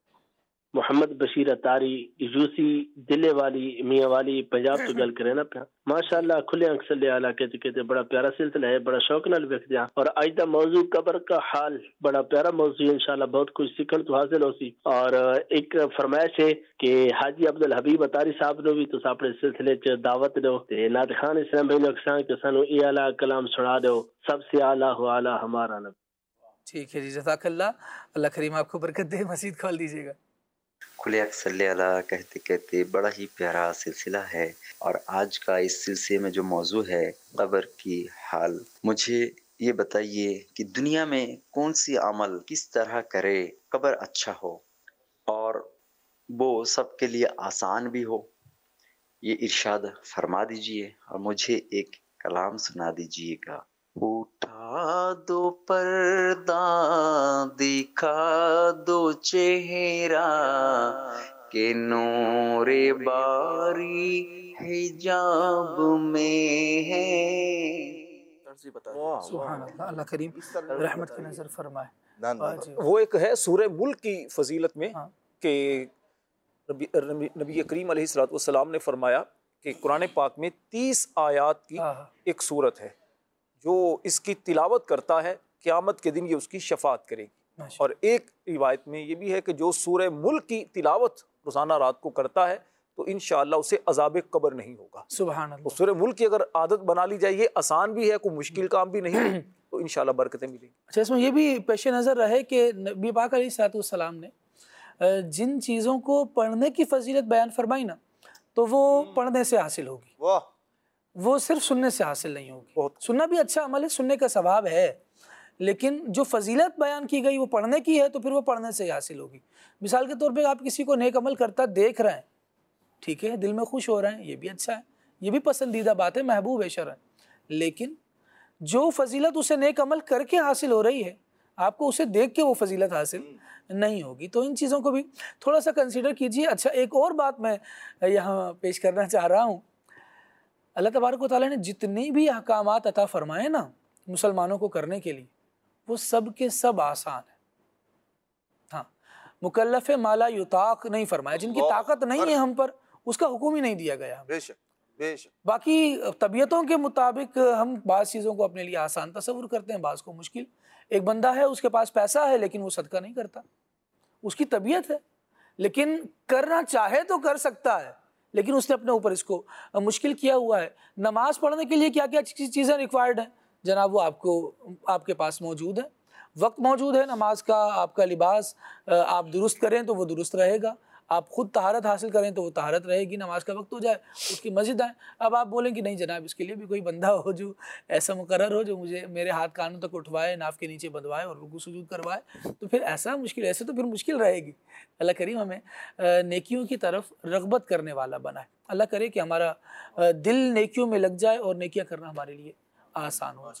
محمد بشیر اتاری یوسی دلے والی میاں والی پنجاب تو گل کرے نا پیا ماشاءاللہ کھلے آنکھ صلی اللہ کہتے کہتے بڑا پیارا سلسلہ ہے، بڑا شوق نال ویکھ دیا، اور اج دا موضوع قبر کا حال بڑا پیارا موضوع ہے، انشاءاللہ بہت کچھ سیکھن تو حاصل ہو سی۔ اور ایک فرمائش ہے کہ حاجی عبدالحبیب اتاری صاحب نو بھی تو اپنے سلسلے چ دعوت دو تے نعت خان اسلام بھائی نے اکساں کہ سانو ای اعلی کلام سنا دو، سب سے اعلی ہو اعلی ہمارا نبی۔ ٹھیک ہے جی، جزاک اللہ، اللہ کریم آپ کو برکت دے۔ مزید کال دیجیے گا۔ کھلے صلی اللہ کہتے کہتے بڑا ہی پیارا سلسلہ ہے، اور آج کا اس سلسلے میں جو موضوع ہے قبر کی حال، مجھے یہ بتائیے کہ دنیا میں کون سی عمل کس طرح کرے قبر اچھا ہو اور وہ سب کے لیے آسان بھی ہو، یہ ارشاد فرما دیجئے اور مجھے ایک کلام سنا دیجئے گا۔ اٹھا دو پردہ دکھا دو چہرہ کہ نور باری حجاب میں ہے۔ سبحان اللہ، اللہ کریم رحمت کی نظر فرمائے۔ وہ ایک ہے سورہ ملک کی فضیلت میں کہ نبی کریم علیہ الصلوۃ والسلام نے فرمایا کہ قرآن پاک میں تیس آیات کی ایک سورت ہے، جو اس کی تلاوت کرتا ہے قیامت کے دن یہ اس کی شفاعت کرے گی۔ اور ایک روایت میں یہ بھی ہے کہ جو سورہ ملک کی تلاوت روزانہ رات کو کرتا ہے تو انشاءاللہ اسے عذاب قبر نہیں ہوگا۔ سبحان اللہ۔ سورہ ملک کی اگر عادت بنا لی جائے، یہ آسان بھی ہے، کوئی مشکل کام بھی نہیں، تو انشاءاللہ برکتیں ملیں گی۔ اچھا، اس میں یہ بھی پیش نظر رہے کہ نبی پاک علیہ الصلوۃ والسلام نے جن چیزوں کو پڑھنے کی فضیلت بیان فرمائی نا تو وہ پڑھنے سے حاصل ہوگی، وہ صرف سننے سے حاصل نہیں ہوگی۔ سننا بھی اچھا عمل ہے، سننے کا ثواب ہے، لیکن جو فضیلت بیان کی گئی وہ پڑھنے کی ہے تو پھر وہ پڑھنے سے ہی حاصل ہوگی۔ مثال کے طور پہ آپ کسی کو نیک عمل کرتا دیکھ رہے ہیں، ٹھیک ہے، دل میں خوش ہو رہے ہیں، یہ بھی اچھا ہے، یہ بھی پسندیدہ بات ہے، محبوب ہے شرعاً، لیکن جو فضیلت اسے نیک عمل کر کے حاصل ہو رہی ہے آپ کو اسے دیکھ کے وہ فضیلت حاصل نہیں ہوگی۔ تو ان چیزوں کو بھی تھوڑا سا کنسیڈر کیجئے۔ اچھا، ایک اور بات میں یہاں پیش کرنا چاہ رہا ہوں، اللہ تبارک و تعالیٰ نے جتنی بھی احکامات عطا فرمائے نا مسلمانوں کو کرنے کے لیے، وہ سب کے سب آسان ہیں۔ ہاں، مکلف ما لا یطاق نہیں فرمایا، جن کی طاقت نہیں ہے ہم پر اس کا حکم ہی نہیں دیا گیا۔ بے شک بے شک۔ باقی طبیعتوں کے مطابق ہم بعض چیزوں کو اپنے لیے آسان تصور کرتے ہیں، بعض کو مشکل۔ ایک بندہ ہے، اس کے پاس پیسہ ہے لیکن وہ صدقہ نہیں کرتا، اس کی طبیعت ہے، لیکن کرنا چاہے تو کر سکتا ہے، لیکن اس نے اپنے اوپر اس کو مشکل کیا ہوا ہے۔ نماز پڑھنے کے لیے کیا کیا چیزیں ریکوائرڈ ہیں جناب، وہ آپ کو آپ کے پاس موجود ہے، وقت موجود ہے نماز کا، آپ کا لباس آپ درست کریں تو وہ درست رہے گا، آپ خود طہارت حاصل کریں تو وہ طہارت رہے گی، نماز کا وقت ہو جائے اس کی مسجد آئیں۔ اب آپ بولیں کہ نہیں جناب، اس کے لیے بھی کوئی بندہ ہو جو ایسا مقرر ہو جو مجھے میرے ہاتھ کانوں تک اٹھوائے، ناف کے نیچے بدوائے اور رکوع سجود کروائے، تو پھر ایسا مشکل، ایسے تو پھر مشکل رہے گی۔ اللہ کریم ہمیں نیکیوں کی طرف رغبت کرنے والا بنائے۔ اللہ کرے کہ ہمارا دل نیکیوں میں لگ جائے اور نیکیاں کرنا ہمارے لیے آسان ہو۔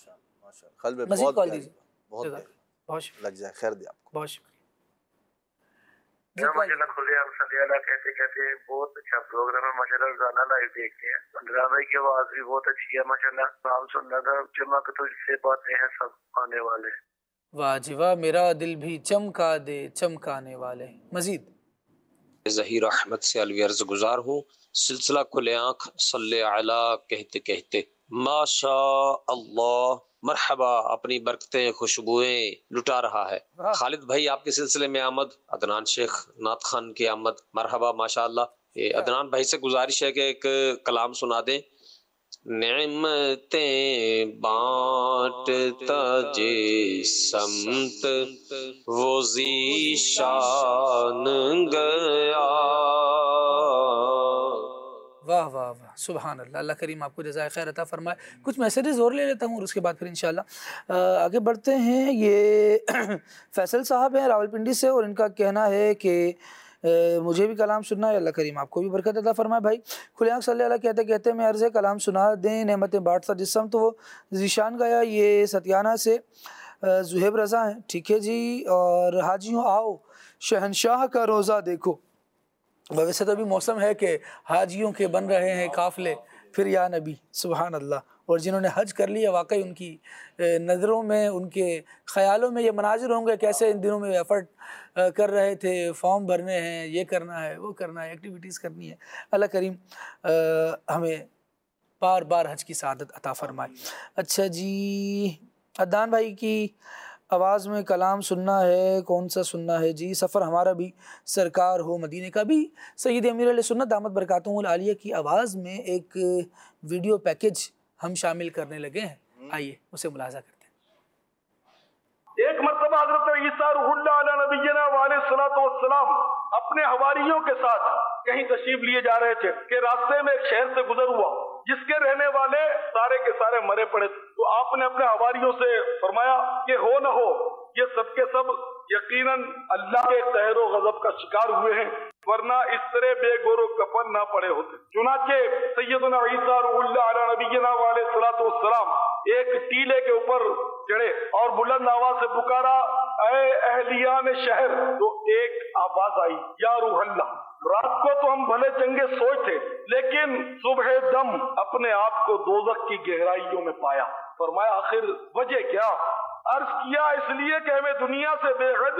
مزید کال دیجیے، بہت لگ جائے، خیر دے آپ کو۔ بہت شکریہ۔ ماشاءاللہ کھلے ہم صلی اللہ کہتے کہتے بہت اچھا پروگرام ہے ماشاءاللہ، روزانہ لائیو دیکھتے ہیں. عمران بھائی کی آواز بھی بہت اچھی ہے ماشاءاللہ. نام سننا تھا چمک تجھ سے باتیں ہیں سب آنے والے. واہ جی واہ، میرا دل بھی چمکا دے چمکانے والے. مزید ظہیر احمد سے الوی عرض گزار ہوں. سلسلہ کھلے آنکھ صلی علی کہتے کہتے ماشاء اللہ مرحبا اپنی برکتیں خوشبوئیں لٹا رہا ہے. خالد بھائی آپ کے سلسلے میں آمد، عدنان شیخ نعت خان کی آمد، مرحبا ماشاء اللہ. عدنان بھائی سے گزارش ہے کہ ایک کلام سنا دیں. نعمتیں بانٹتا جس سمت وہ ذیشان گیا. واہ واہ واہ، سبحان اللہ. اللہ کریم آپ کو جزائے خیر عطا فرمائے. کچھ میسیجز اور لے لیتا ہوں اور اس کے بعد پھر انشاءاللہ آگے بڑھتے ہیں. یہ فیصل صاحب ہیں راول پنڈی سے، اور ان کا کہنا ہے کہ مجھے بھی کلام سننا ہے. اللہ کریم آپ کو بھی برکت عطا فرمائے. بھائی کھلے آنکھ صلی اللہ کہتے کہتے میں عرض ہے کلام سنا دیں. نعمتیں بانٹتا جسم تو وہ ذیشان گیا. یہ ستیانہ سے زہیب رضا ہیں. ٹھیک ہے جی. اور حاجیوں آؤ شہنشاہ کا روزہ دیکھو. ویسے تو ابھی موسم ہے کہ حاجیوں کے بن رہے ہیں قافلے، پھر یا نبی سبحان اللہ. اور جنہوں نے حج کر لیا واقعی ان کی نظروں میں، ان کے خیالوں میں یہ مناظر ہوں گے کیسے ان دنوں میں ایفرٹ کر رہے تھے، فارم بھرنے ہیں، یہ کرنا ہے، وہ کرنا ہے، ایکٹیویٹیز کرنی ہے. اللہ کریم ہمیں بار بار حج کی سعادت عطا فرمائے. اچھا جی، عدنان بھائی کی آواز میں کلام سننا ہے. کون سا سننا ہے جی؟ سفر ہمارا بھی سرکار ہو مدینے کا. بھی سید امیر علیہ سنت دامت برکاتہم العالیہ کی آواز میں ایک ویڈیو پیکج ہم شامل کرنے لگے ہیں. آئیے اسے ملاحظہ کرتے ہیں. ایک مرتبہ حضرت عیسیٰ روح اللہ علیہ نبینا علیہ الصلوۃ والسلام اپنے حواریوں کے ساتھ کہیں تشریف لیے جا رہے تھے کہ راستے میں ایک شہر سے گزر ہوا جس کے رہنے والے سارے کے سارے مرے پڑے تھے. تو آپ نے اپنے حواریوں سے فرمایا کہ ہو نہ ہو یہ سب کے سب یقیناً اللہ کے قہر و غضب کا شکار ہوئے ہیں، ورنہ اس طرح بے گور و کفن نہ پڑے ہوتے. چنانچہ سیدنا عیسیٰ روح اللہ علیہ نبینا علیہ الصلوۃ والسلام ایک ٹیلے کے اوپر چڑھے اور بلند آواز سے پکارا اے اہلیان شہر. تو ایک آواز آئی یا روح اللہ. رات کو تو ہم بھلے چنگے سوچ تھے لیکن صبح دم اپنے آپ کو دوزخ کی گہرائیوں میں پایا. فرمایا آخر وجہ کیا؟ عرض کیا اس لیے کہ ہمیں دنیا سے بے حد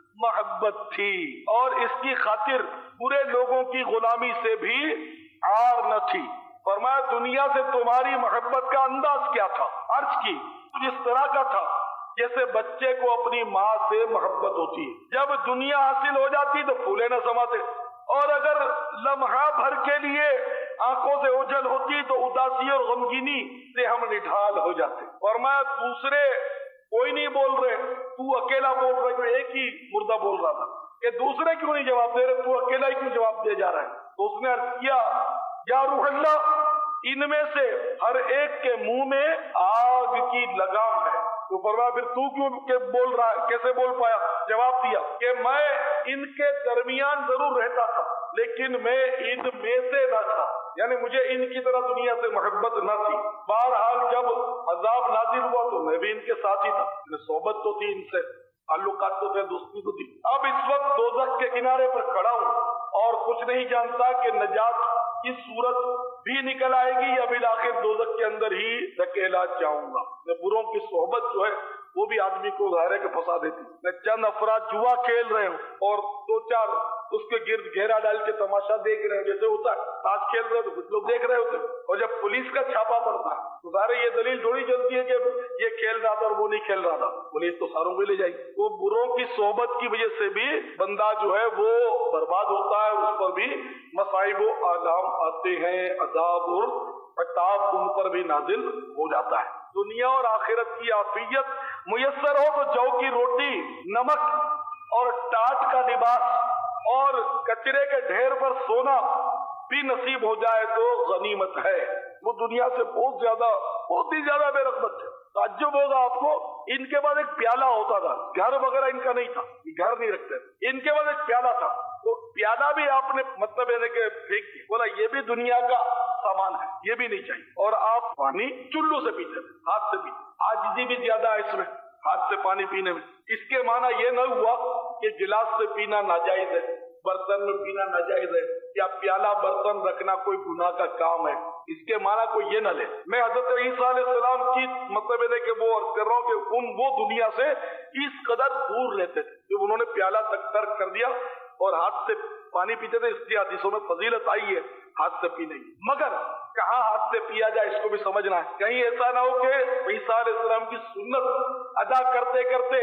محبت تھی اور اس کی خاطر برے لوگوں کی غلامی سے بھی عار نہ تھی. فرمایا دنیا سے تمہاری محبت کا انداز کیا تھا؟ عرض کی اس طرح کا تھا جیسے بچے کو اپنی ماں سے محبت ہوتی ہے. جب دنیا حاصل ہو جاتی تو پھولے نہ سماتے، اور اگر لمحہ بھر کے لیے آنکھوں سے اوجھل ہوتی تو اداسی اور غمگینی سے ہم نڈھال ہو جاتے. فرمایا دوسرے کوئی نہیں بول رہے، تو اکیلا بول رہے. ایک ہی مردہ بول رہا تھا کہ دوسرے کیوں نہیں جواب دے رہے، تو اکیلا ہی کیوں جواب دے جا رہا ہے؟ تو اس نے عرض کیا یا روح اللہ ان میں سے ہر ایک کے منہ میں آگ کی لگام ہے. تو فرمایا پھر تو کیوں کہ بول رہا ہے؟ کیسے بول پایا؟ جواب دیا کہ میں ان کے درمیان ضرور رہتا تھا لیکن میں ان میں سے نہ تھا، یعنی مجھے ان کی طرح دنیا سے محبت نہ تھی. بہرحال جب عذاب نازل ہوا تو میں بھی ان کے ساتھ ہی تھا، صحبت تو تھی ان سے، تعلقات تو تھے، دوستی تو تھی. اب اس وقت دوزخ کے کنارے پر کھڑا ہوں اور کچھ نہیں جانتا کہ نجات کی صورت بھی نکل آئے گی یا بالآخر دوزخ کے اندر ہی دھکیلا جاؤں گا. میں بروں کی صحبت جو ہے وہ بھی آدمی کو ظاہر ہے کہ پھنسا دیتی. میں چند افراد جوا کھیل رہے ہوں اور دو چار اس کے گرد گھیرا ڈال کے تماشا دیکھ رہے ہیں، جیسے ہوتا ہے تاش کھیل رہے تو کچھ لوگ دیکھ رہے ہوتے ہیں، اور جب پولیس کا چھاپا پڑتا ہے تو ظاہر یہ دلیل تھوڑی چلتی ہے کہ یہ کھیل رہا تھا اور وہ نہیں کھیل رہا تھا، پولیس تو ساروں کو لے جائے گی. وہ بروں کی صحبت کی وجہ سے بھی بندہ جو ہے وہ برباد ہوتا ہے، اس پر بھی مصائب و آلام آتے ہیں، عذاب اور عتاب ان پر بھی نازل ہو جاتا ہے. دنیا اور آخرت کی عافیت میسر ہو تو جو کی روٹی، نمک اور ٹاٹ کا لباس اور کچرے کے ڈھیر پر سونا بھی نصیب ہو جائے تو غنیمت ہے. وہ دنیا سے بہت زیادہ بہت ہی زیادہ بے رغبت ہے. تعجب ہوگا آپ کو، ان کے پاس ایک پیالہ ہوتا تھا، گھر وغیرہ ان کا نہیں تھا، گھر نہیں رکھتے، ان کے پاس ایک پیالہ تھا. تو پیالہ بھی آپ نے مطلب یعنی کہ پھینک دیا، بولا یہ بھی دنیا کا سامان ہے، یہ بھی نہیں چاہیے. اور آپ پانی چلو سے پیتے، ہاتھ سے پیتے. عاجزی بھی زیادہ ہے اس میں، ہاتھ سے پانی پینے میں. اس کے معنی یہ نہ ہوا کہ گلاس سے پینا ناجائز ہے، बर्तन में पीना नाजायज है या प्याला बर्तन रखना कोई गुनाह का काम है, इसके माना कोई ये न ले। मैं हजरत ईसा अलैहिस्सलाम की मतलब है कि वो अर्ज कर रहा हूँ कि उन वो दुनिया से इस कदर दूर रहते थे कि उन्होंने प्याला तक तर्क कर दिया और हाथ से पानी पीते थे, इसलिए हदीसों में फजीलत आई है हाथ से पीने की। मगर कहाँ हाथ से पिया जाए इसको भी समझना है, कहीं ऐसा ना हो कि ईसा अलैहिस्सलाम की सुन्नत अदा करते करते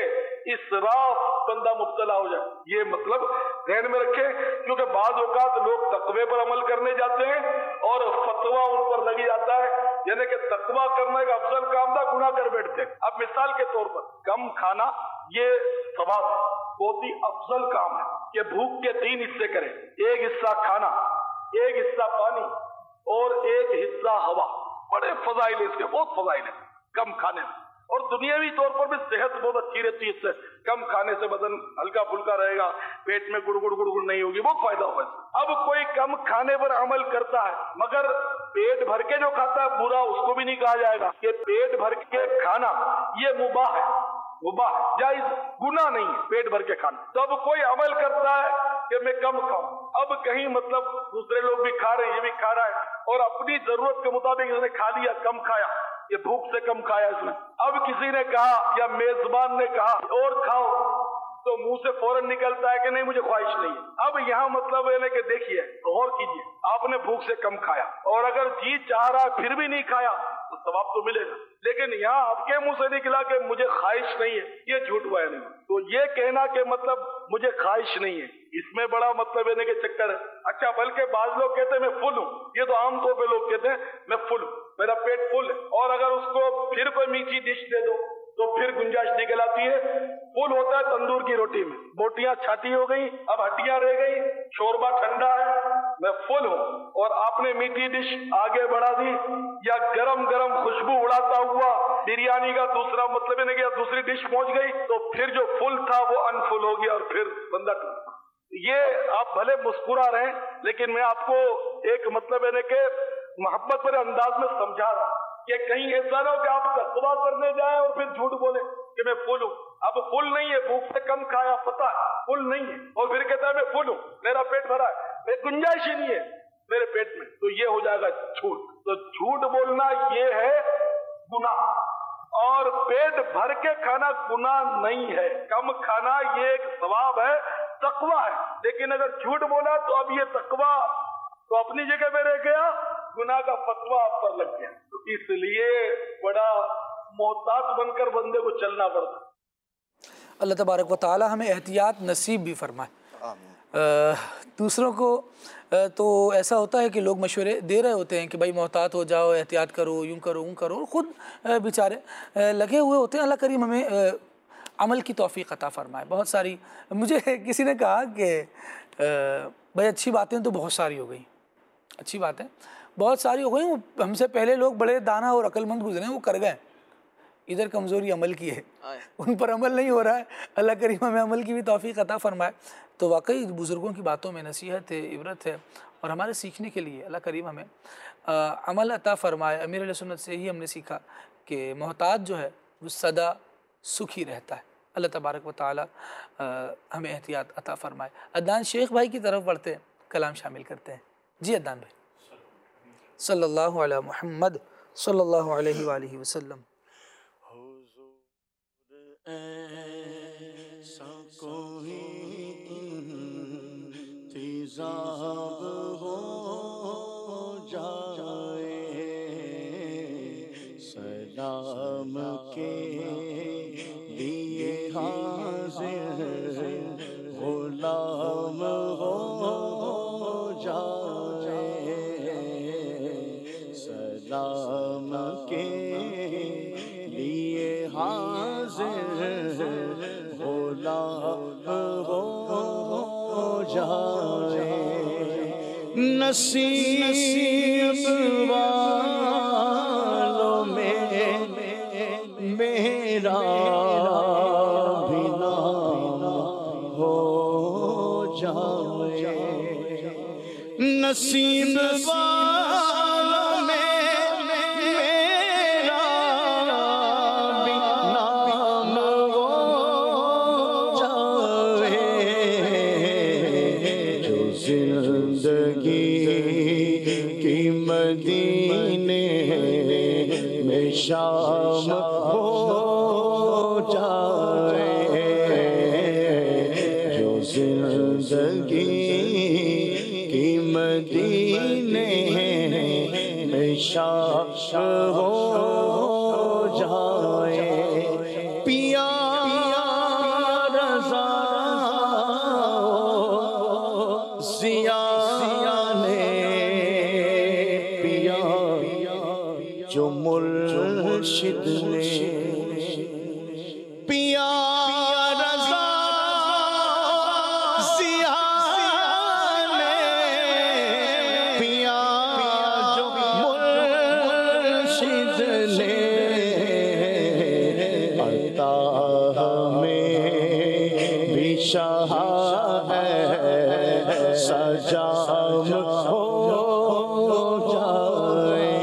इसराफ बंदा मुब्तला हो जाए, ये मतलब ध्यान में रखे। क्योंकि बाज़ औक़ात लोग तक़वे पर अमल करने जाते हैं और फतवा उन पर लग जाता है, यानी कि तक़वा करना एक अफजल काम था, गुनाह कर बैठते हैं। अब मिसाल के तौर पर कम खाना ये सवाब है, बहुत ही अफजल काम है कि भूख के तीन हिस्से करें, एक हिस्सा खाना, एक हिस्सा पानी और एक हिस्सा हवा। बड़े फजाइल है इसके, बहुत फजाइल है कम खाने में। और दुनियावी तौर पर भी सेहत बहुत अच्छी रहती है इससे, कम खाने से बदन हल्का फुल्का रहेगा, पेट में गुड़गुड़ गुड़गुड़ नहीं होगी, बहुत फायदा होगा इससे। अब कोई कम खाने पर अमल करता है मगर पेट भर के जो खाता है बुरा, उसको भी नहीं कहा जाएगा कि पेट भर के खाना ये मुबाह है, मुबाह जायज, गुनाह नहीं है पेट भर के खाना। तो अब कोई अमल करता है कि मैं कम खाऊं, अब कहीं मतलब दूसरे लोग भी खा रहे हैं, ये भी खा रहा है और अपनी जरूरत के मुताबिक इसने खा लिया, कम खाया, ये भूख से कम खाया इसने। अब किसी ने कहा या मेजबान ने कहा और खाओ, तो मुंह से फौरन निकलता है कि नहीं मुझे ख्वाहिश नहीं है। अब यहाँ मतलब है कि देखिए, गौर कीजिए, आपने भूख से कम खाया और अगर जी चाह रहा है फिर भी नहीं खाया तो सवाब तो मिलेगा, लेकिन यहाँ आपके मुंह से निकला कि मुझे ख्वाहिश नहीं है, ये झूठ हुआ नहीं। तो ये कहना कि मतलब मुझे ख्वाहिश नहीं है, इसमें बड़ा मतलब है कि चक्कर है। अच्छा, बल्कि बाज लोग कहते हैं मैं फुल हूँ, ये तो आमतौर पे लोग कहते हैं मैं फुल हूँ, मेरा पेट फुल है, और अगर उसको फिर कोई मीठी डिश दे दो तो फिर गुंजाइश निकल आती है। फुल होता है तंदूर की रोटी में, बोटियां छाटी हो गई, अब हड्डियां रह गई, शोरबा ठंडा है, मैं फुल हूँ, और आपने मीठी डिश आगे बढ़ा दी या गरम गरम खुशबू उड़ाता हुआ बिरयानी का दूसरा मतलब है कि दूसरी डिश पहुंच गई, तो फिर जो फुल था वो अनफुल हो गया और फिर बंदा टूट। ये आप भले मुस्कुरा रहे हैं लेकिन मैं आपको एक मतलब है कि मोहब्बत भरे अंदाज में समझा रहा हूं कि कहीं ऐसा ना हो कि आप तक़वा करने जाए और फिर झूठ बोले कि मैं फुल हूँ। अब फुल नहीं है, भूख से कम खाया, पता है फुल नहीं है, और फिर कहता है मैं फुल हूँ, मेरा पेट भरा है, मेरी गुंजाइश ही नहीं है मेरे पेट में, तो ये हो जाएगा झूठ। तो झूठ बोलना ये है गुनाह, और पेट भर के खाना गुनाह नहीं है, कम खाना ये एक सवाब है, तक़वा है। लेकिन अगर झूठ बोला तो अब ये तक़वा तो अपनी जगह पे रह गया, गुनाह का फतवा आप पर लग गया। तो इसलिए बड़ा मोहतात बनकर बंदे को चलना पड़ता। अल्लाह तबारक व तआला हमें एहतियात नसीब भी फरमाए। दूसरों को तो ऐसा होता है कि लोग मशवरे दे रहे होते हैं कि भाई मोहतात हो जाओ, एहतियात करो, यूँ करो यूँ करो, खुद बेचारे लगे हुए होते हैं। अल्लाह करीम हमें अमल की तौफीक अता फरमाए। बहुत सारी, मुझे किसी ने कहा कि भाई अच्छी बातें तो बहुत सारी हो गई, अच्छी बातें बहुत सारी हो गई, हमसे पहले लोग बड़े दाना और अक्लमंद गुजरे, वो कर गए, इधर कमज़ोरी अमल की है, उन पर अमल नहीं हो रहा है। अल्लाह करीम हमें अमल की भी तौफीक अता फरमाए। तो वाकई बुज़ुर्गों की बातों में नसीहत है, इबरत है, और हमारे सीखने के लिए अल्लाह करीम हमें आ, अमल अता फरमाए। अमीर अहले सुन्नत से ही हमने सीखा कि मोहताज जो है वो सदा सुखी रहता है। अल्लाह तबारक व तआला हमें एहतियात अता फरमाए। अदनान शेख भाई की तरफ बढ़ते हैं, कलाम शामिल करते हैं। जी अदनान भाई। सल्लल्लाहु अला मुहम्मद सल्लल्लाहु अलैहि वालिहि वसल्लम। ऐसा कोई इंतज़ाम हो जाए, सलाम के लिए हाज़िर गुलाम हो जाए, सलाम के लिए हाज़िर गुलाम हो जाए, नसीब वालों में मेरा भी नाम हो जाए, नसीब वालों में मेरा भी नाम हो जाए, کی مدینے میں شام ہو جائے، جو زندگی کی مدینے میں شام ہو جائے، پیا رضا ضیاء نے پیا جو مرشد نے پیا رضا ضیاء نے پیا جو مرشد نے عطا ہمیں بھی شاہ ہے سجام ہو جائے،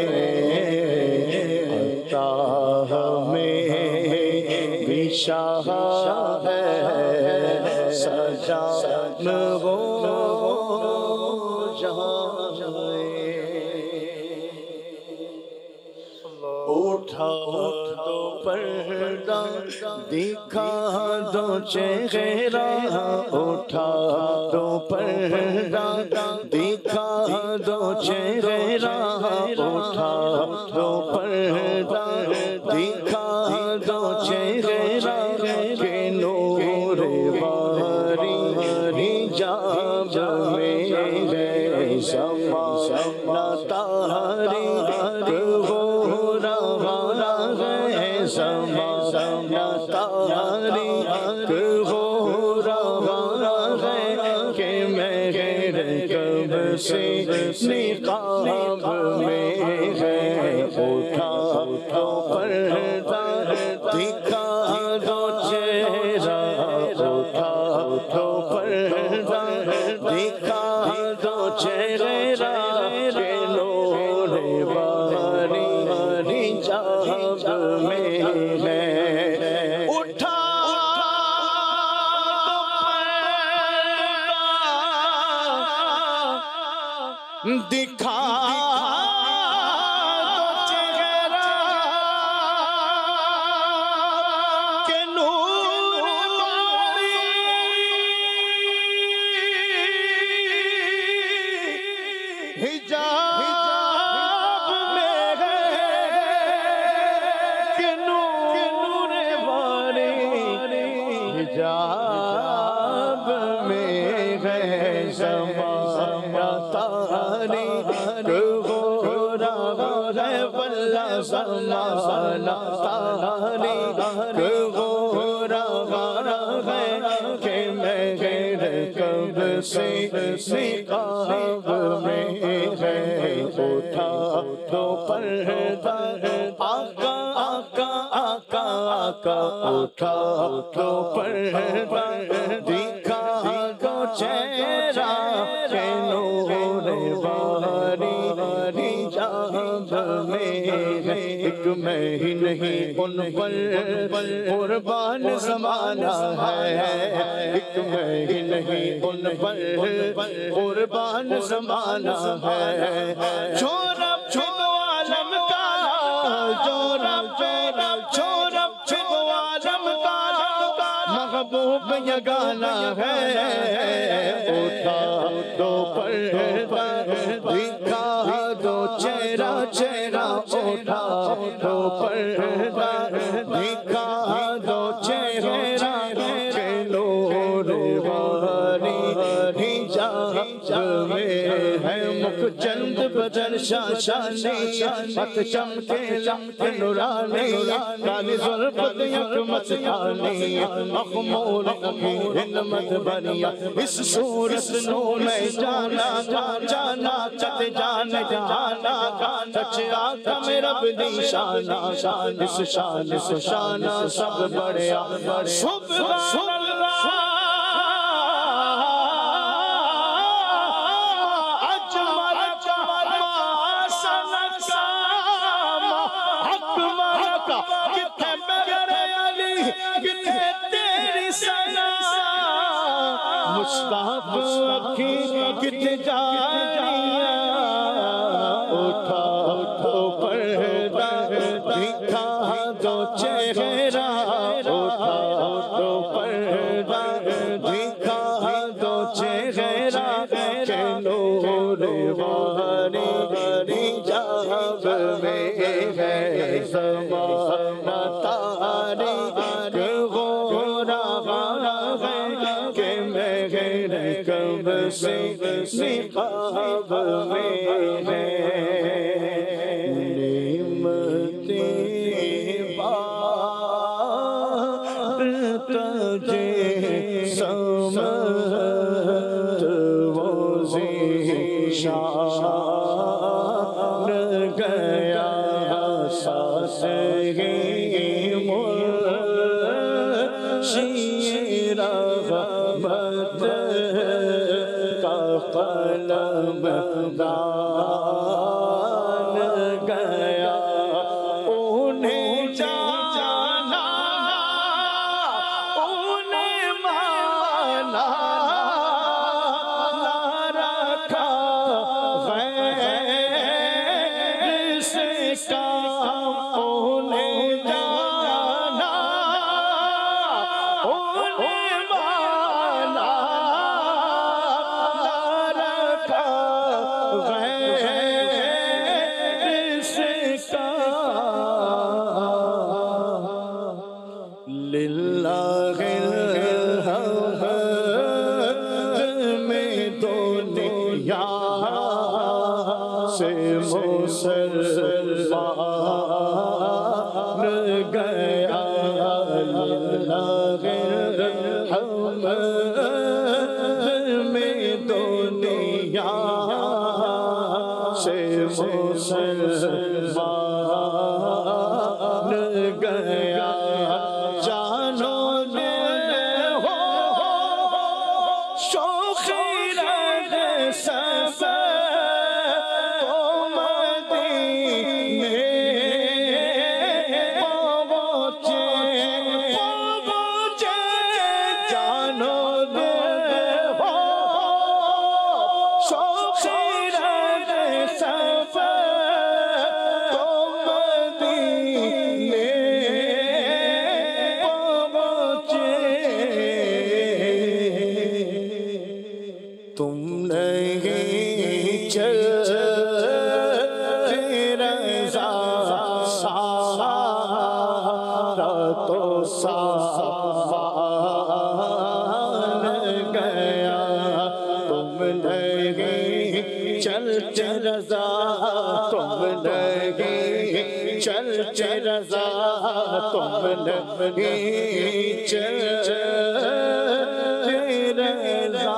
عطا ہمیں بھی شاہ ہے سجام ہو جائے، اٹھا دو پردہ دکھا دو چہرہ، اٹھا دو پردہ دکھا دو چہرہ، اٹھا دو پردہ دکھا دو چہرہ، کہ نور باری حجاب میں ہے زمانہ تاریک ہو رہا ہے، زمانہ تاریک ہو رہا ہے، کہ میں غیر کب سے نقاب میں ہے، اٹھا دو پردہ دکھا دو چہرہ، اٹھا دو پردہ دکھا دو چہرہ، کہ نور باری حجاب میں ہے، اٹھا دکھا دو چہرہ، کہ نور باری حجاب میں ہے، کہ نور باری حجاب میں ہے، زمانہ تاریک ہو رہا ہے، واللہ زمانہ تاریک ہو رہا ہے، کہ میں غیر کب سے نقاب میں ہے، اٹھا دو پردہ آقا آقا آقا آقا، اٹھا دو پردہ دکھا دو چہرہ، کہ نور باری حجاب میں ہے، ایک میں ہی نہیں ان پر قربان زمانہ ہے، ایک میں ہی نہیں ان پر قربان زمانہ ہے، جو رب جو عالم کا، جو رب جو رب جو رب جو عالم کا محبوب یگانہ ہے، اٹھا دو پردہ دکھا دو چہرہ چہرہ، اٹھا دو پردہ دکھا دو چہرہ، کہ نور باری حجاب میں ہے، مکھ چند بدن شاشانی، ہاتھ چمکے چمکے نورانی، کالی زلفت یک مستانی، مخمور امیر نمت بنیا، اس صورت نو میں جانا جانا چت جان جانا، سچ آقا میرا بدی شانہ، اس شان اس شانہ سب بڑیا، سبحان اللہ مصطفیٰ کی کت جاری قربانی حجاب میں ہے زمانہ تاریک ہو رہا ہے کہ مہر کب سے نقاب میں ہے نعمتیں بار تجھے سمت وہ ذیشان گیا ساس ہی مرشی رغبت کا قلم دان گیا انہیں جانا انہیں مانا نہ رکھا غیر سے کام انہیں جانا انہیں مانا نہ رکھا غیر سے کام للہ الحمد میں دنیا سے مسلمان گیا للہ الحمد میں دنیا سے مسلمان گیا جانو دے ہو شوخی رہ سفر تو مدینے پہنچے پہنچے جانو دے ہو شوخی رہ سفر تو مدینے تم نہیں چلتے رضا سارا تو سامان گیا تم نہیں چلتے رضا تم نہیں چلتے رضا تم نہیں چلتے رضا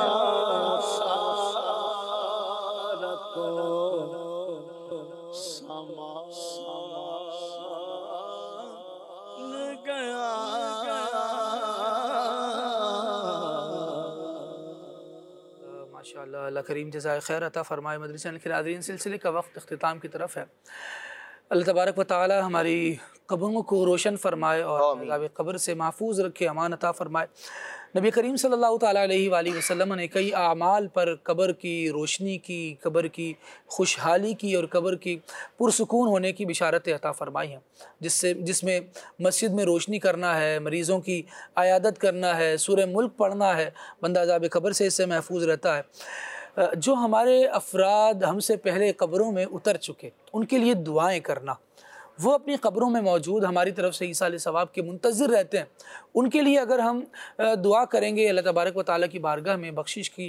ماشاءاللہ اللہ کریم جزائے خیر عطا فرمائے۔ مدرسہ کے ناظرین، سلسلے کا وقت اختتام کی طرف ہے۔ اللہ تبارک و تعالی ہماری قبروں کو روشن فرمائے اور عذاب قبر سے محفوظ رکھے، امان عطا فرمائے۔ نبی کریم صلی اللہ تعالیٰ علیہ وآلہ وسلم نے کئی اعمال پر قبر کی روشنی کی، قبر کی خوشحالی کی اور قبر کی پرسکون ہونے کی بشارتیں عطا فرمائی ہیں، جس سے جس میں مسجد میں روشنی کرنا ہے، مریضوں کی عیادت کرنا ہے، سورہ ملک پڑھنا ہے، بندہ عذاب قبر سے اس سے محفوظ رہتا ہے۔ جو ہمارے افراد ہم سے پہلے قبروں میں اتر چکے ان کے لیے دعائیں کرنا، وہ اپنی قبروں میں موجود ہماری طرف سے ایصال ثواب کے منتظر رہتے ہیں، ان کے لیے اگر ہم دعا کریں گے، اللہ تبارک و تعالیٰ کی بارگاہ میں بخشش کی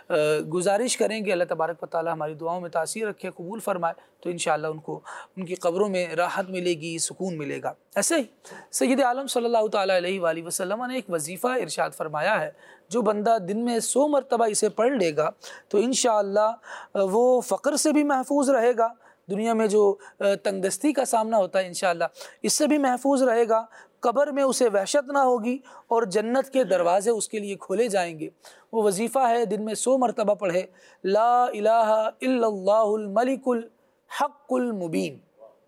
گزارش کریں گے، اللہ تبارک و تعالیٰ ہماری دعاؤں میں تاثیر رکھے، قبول فرمائے، تو انشاءاللہ ان کو ان کی قبروں میں راحت ملے گی، سکون ملے گا۔ ایسے ہی سید عالم صلی اللہ تعالیٰ علیہ وآلہ وسلم نے ایک وظیفہ ارشاد فرمایا ہے، جو بندہ دن میں سو مرتبہ اسے پڑھ لے گا تو انشاءاللہ وہ فقر سے بھی محفوظ رہے گا، دنیا میں جو تنگ دستی کا سامنا ہوتا ہے انشاءاللہ اس سے بھی محفوظ رہے گا، قبر میں اسے وحشت نہ ہوگی اور جنت کے دروازے اس کے لیے کھولے جائیں گے۔ وہ وظیفہ ہے، دن میں سو مرتبہ پڑھے، لا الہ الا اللہ الملک الحق المبین،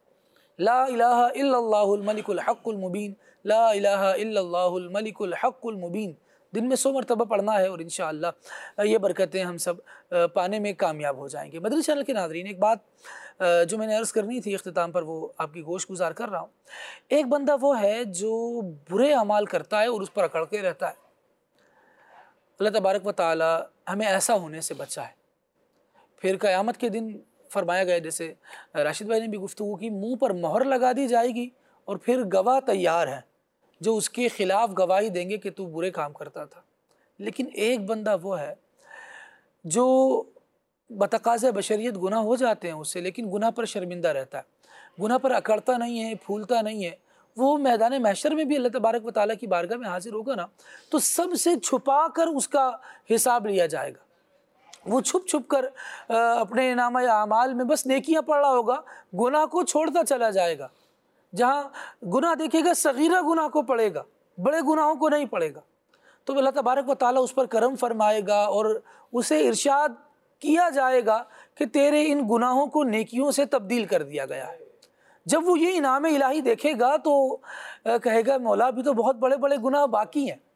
لا الہ الا اللہ الملک الحق المبین، لا الہ الا اللہ الملک الحق المبین، دن میں سو مرتبہ پڑھنا ہے اور انشاءاللہ یہ برکتیں ہم سب پانے میں کامیاب ہو جائیں گے۔ مدنی چینل کے ناظرین، ایک بات جو میں نے عرض کرنی تھی اختتام پر، وہ آپ کی گوش گزار کر رہا ہوں۔ ایک بندہ وہ ہے جو برے اعمال کرتا ہے اور اس پر اکڑ کے رہتا ہے۔ اللہ تبارک و تعالی ہمیں ایسا ہونے سے بچائے۔ پھر قیامت کے دن فرمایا گیا، جیسے راشد بھائی نے بھی گفتگو کی، منہ پر مہر لگا دی جائے گی اور پھر گواہ تیار ہیں جو اس کے خلاف گواہی دیں گے کہ تو برے کام کرتا تھا، لیکن ایک بندہ وہ ہے جو بتقاضۂ بشریت گناہ ہو جاتے ہیں اس سے، لیکن گناہ پر شرمندہ رہتا ہے، گناہ پر اکڑتا نہیں ہے، پھولتا نہیں ہے، وہ میدان محشر میں بھی اللہ تبارک و تعالیٰ کی بارگاہ میں حاضر ہوگا نا تو سب سے چھپا کر اس کا حساب لیا جائے گا۔ وہ چھپ چھپ کر اپنے نامہ اعمال میں بس نیکیاں پڑھ رہا ہوگا، گناہ کو چھوڑتا چلا جائے گا۔ جہاں گناہ دیکھے گا صغیرہ گناہ کو پڑھے گا، بڑے گناہوں کو نہیں پڑھے گا، تو اللہ تبارک و تعالیٰ اس پر کرم فرمائے گا اور اسے ارشاد کیا جائے گا کہ تیرے ان گناہوں کو نیکیوں سے تبدیل کر دیا گیا ہے۔ جب وہ یہ انعام الہی دیکھے گا تو کہے گا مولا بھی تو بہت بڑے بڑے گناہ باقی ہیں۔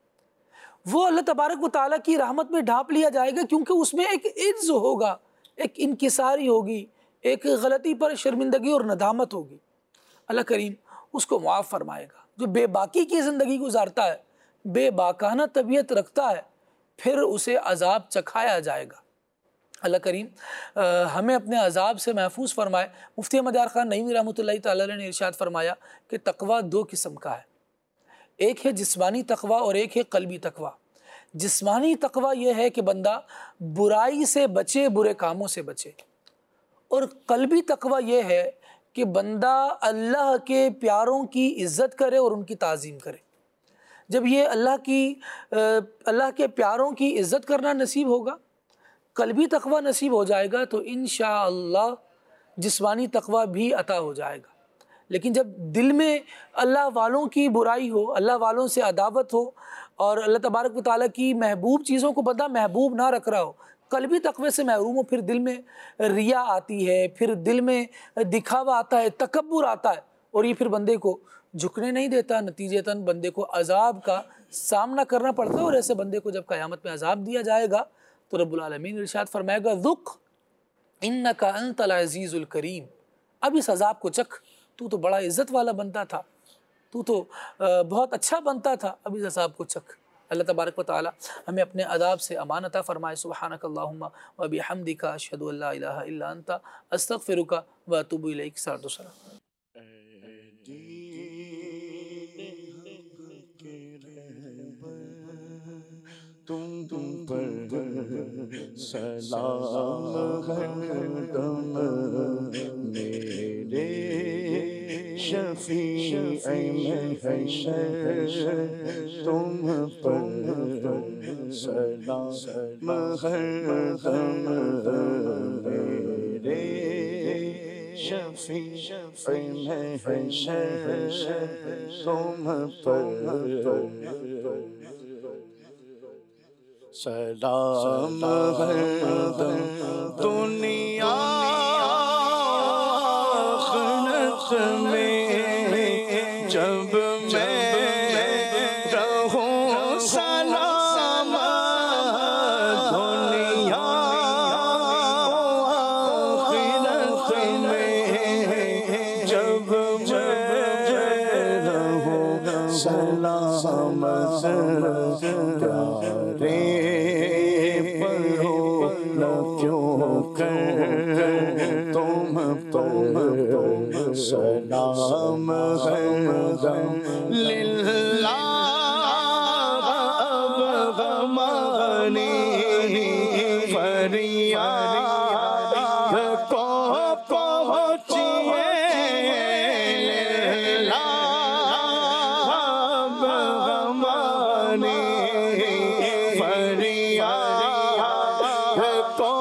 وہ اللہ تبارک و تعالیٰ کی رحمت میں ڈھانپ لیا جائے گا، کیونکہ اس میں ایک عجز ہوگا، ایک انکساری ہوگی، ایک غلطی پر شرمندگی اور ندامت ہوگی۔ اللہ کریم اس کو معاف فرمائے گا۔ جو بے باکی کی زندگی گزارتا ہے، بے باکانہ طبیعت رکھتا ہے، پھر اسے عذاب چکھایا جائے گا۔ اللہ کریم ہمیں اپنے عذاب سے محفوظ فرمائے۔ مفتی احمد یار خان نعیمی رحمۃ اللہ تعالیٰ نے ارشاد فرمایا کہ تقویٰ دو قسم کا ہے، ایک ہے جسمانی تقویٰ اور ایک ہے قلبی تقویٰ۔ جسمانی تقویٰ یہ ہے کہ بندہ برائی سے بچے، برے کاموں سے بچے، اور قلبی تقویٰ یہ ہے کہ بندہ اللہ کے پیاروں کی عزت کرے اور ان کی تعظیم کرے۔ جب یہ اللہ کی اللہ کے پیاروں کی عزت کرنا نصیب ہوگا، قلبی تقویٰ نصیب ہو جائے گا، تو انشاءاللہ جسمانی تقویٰ بھی عطا ہو جائے گا۔ لیکن جب دل میں اللہ والوں کی برائی ہو، اللہ والوں سے عداوت ہو اور اللہ تبارک و تعالیٰ کی محبوب چیزوں کو بندہ محبوب نہ رکھ رہا ہو، قلبی تقوی سے محروم ہو، پھر دل میں ریا آتی ہے، پھر دل میں دکھاوا آتا ہے، تکبر آتا ہے، اور یہ پھر بندے کو جھکنے نہیں دیتا، نتیجتاً بندے کو عذاب کا سامنا کرنا پڑتا ہے، اور ایسے بندے کو جب قیامت میں عذاب دیا جائے گا تو رب العالمین ارشاد فرمائے گا ذُقْ اِنَّكَ أَنْتَ الْعَزِيزُ الْكَرِيمُ، اب اس عذاب کو چکھ، تو تو بڑا عزت والا بنتا تھا، تو تو بہت اچھا بنتا تھا، اب اس عذاب کو چکھ۔ اللہ تبارک و تعالی ہمیں اپنے عذاب سے امان عطا فرمائے۔ سبحانک اللہم و بحمدک اشہد ان لا الہ الا انت استغفرک و اتوب الیک۔ سلام سلام۔ تم تم پر سلام ہر دم میرے شفیع محشر، تم پر سلام ہر دم میرے شفیع محشر، تم پر سلام ہر دم دنیا آخرت میں جب میں رہوں سلام، دنیا آخرت میں جب میں رہوں سلام، تم پر سلام ہر دم للہ اب غمانی فریاد کو پہنچیے، للہ اب غمانی فریاد کو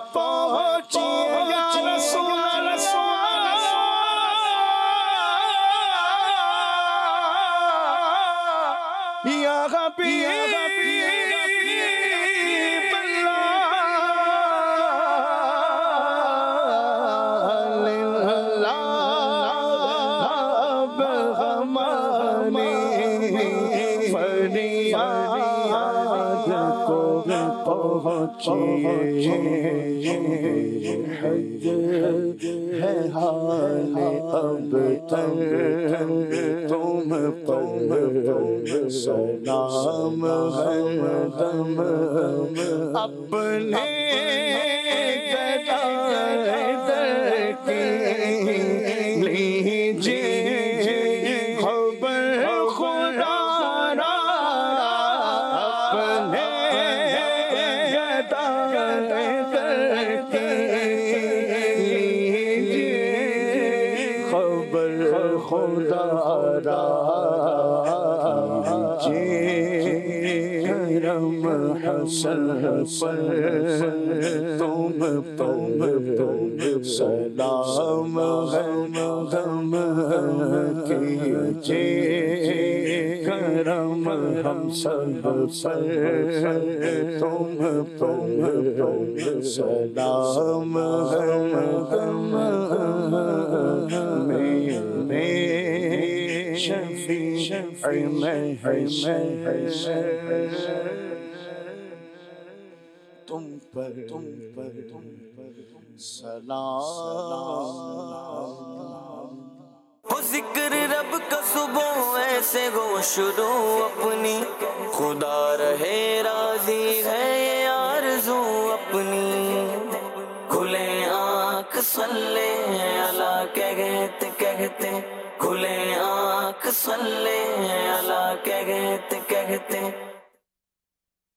حج ہے حال اب تک تم پر سلام ہر دم، اپنے खुदारा करम हसन पर तुम पर सलाम हम कीजिए करम हम सब पर तुम पर सलाम हम मेरे शफी में तुम पर तुम पर तुम पर सलाम हो जिक्र रब का सुबह ऐसे गो शुरू अपनी खुदा रहे राजी है ये आरज़ू अपनी खुले आँख सल्ले अला कहते कहते खुले आँख सल्ले अला कहते कहते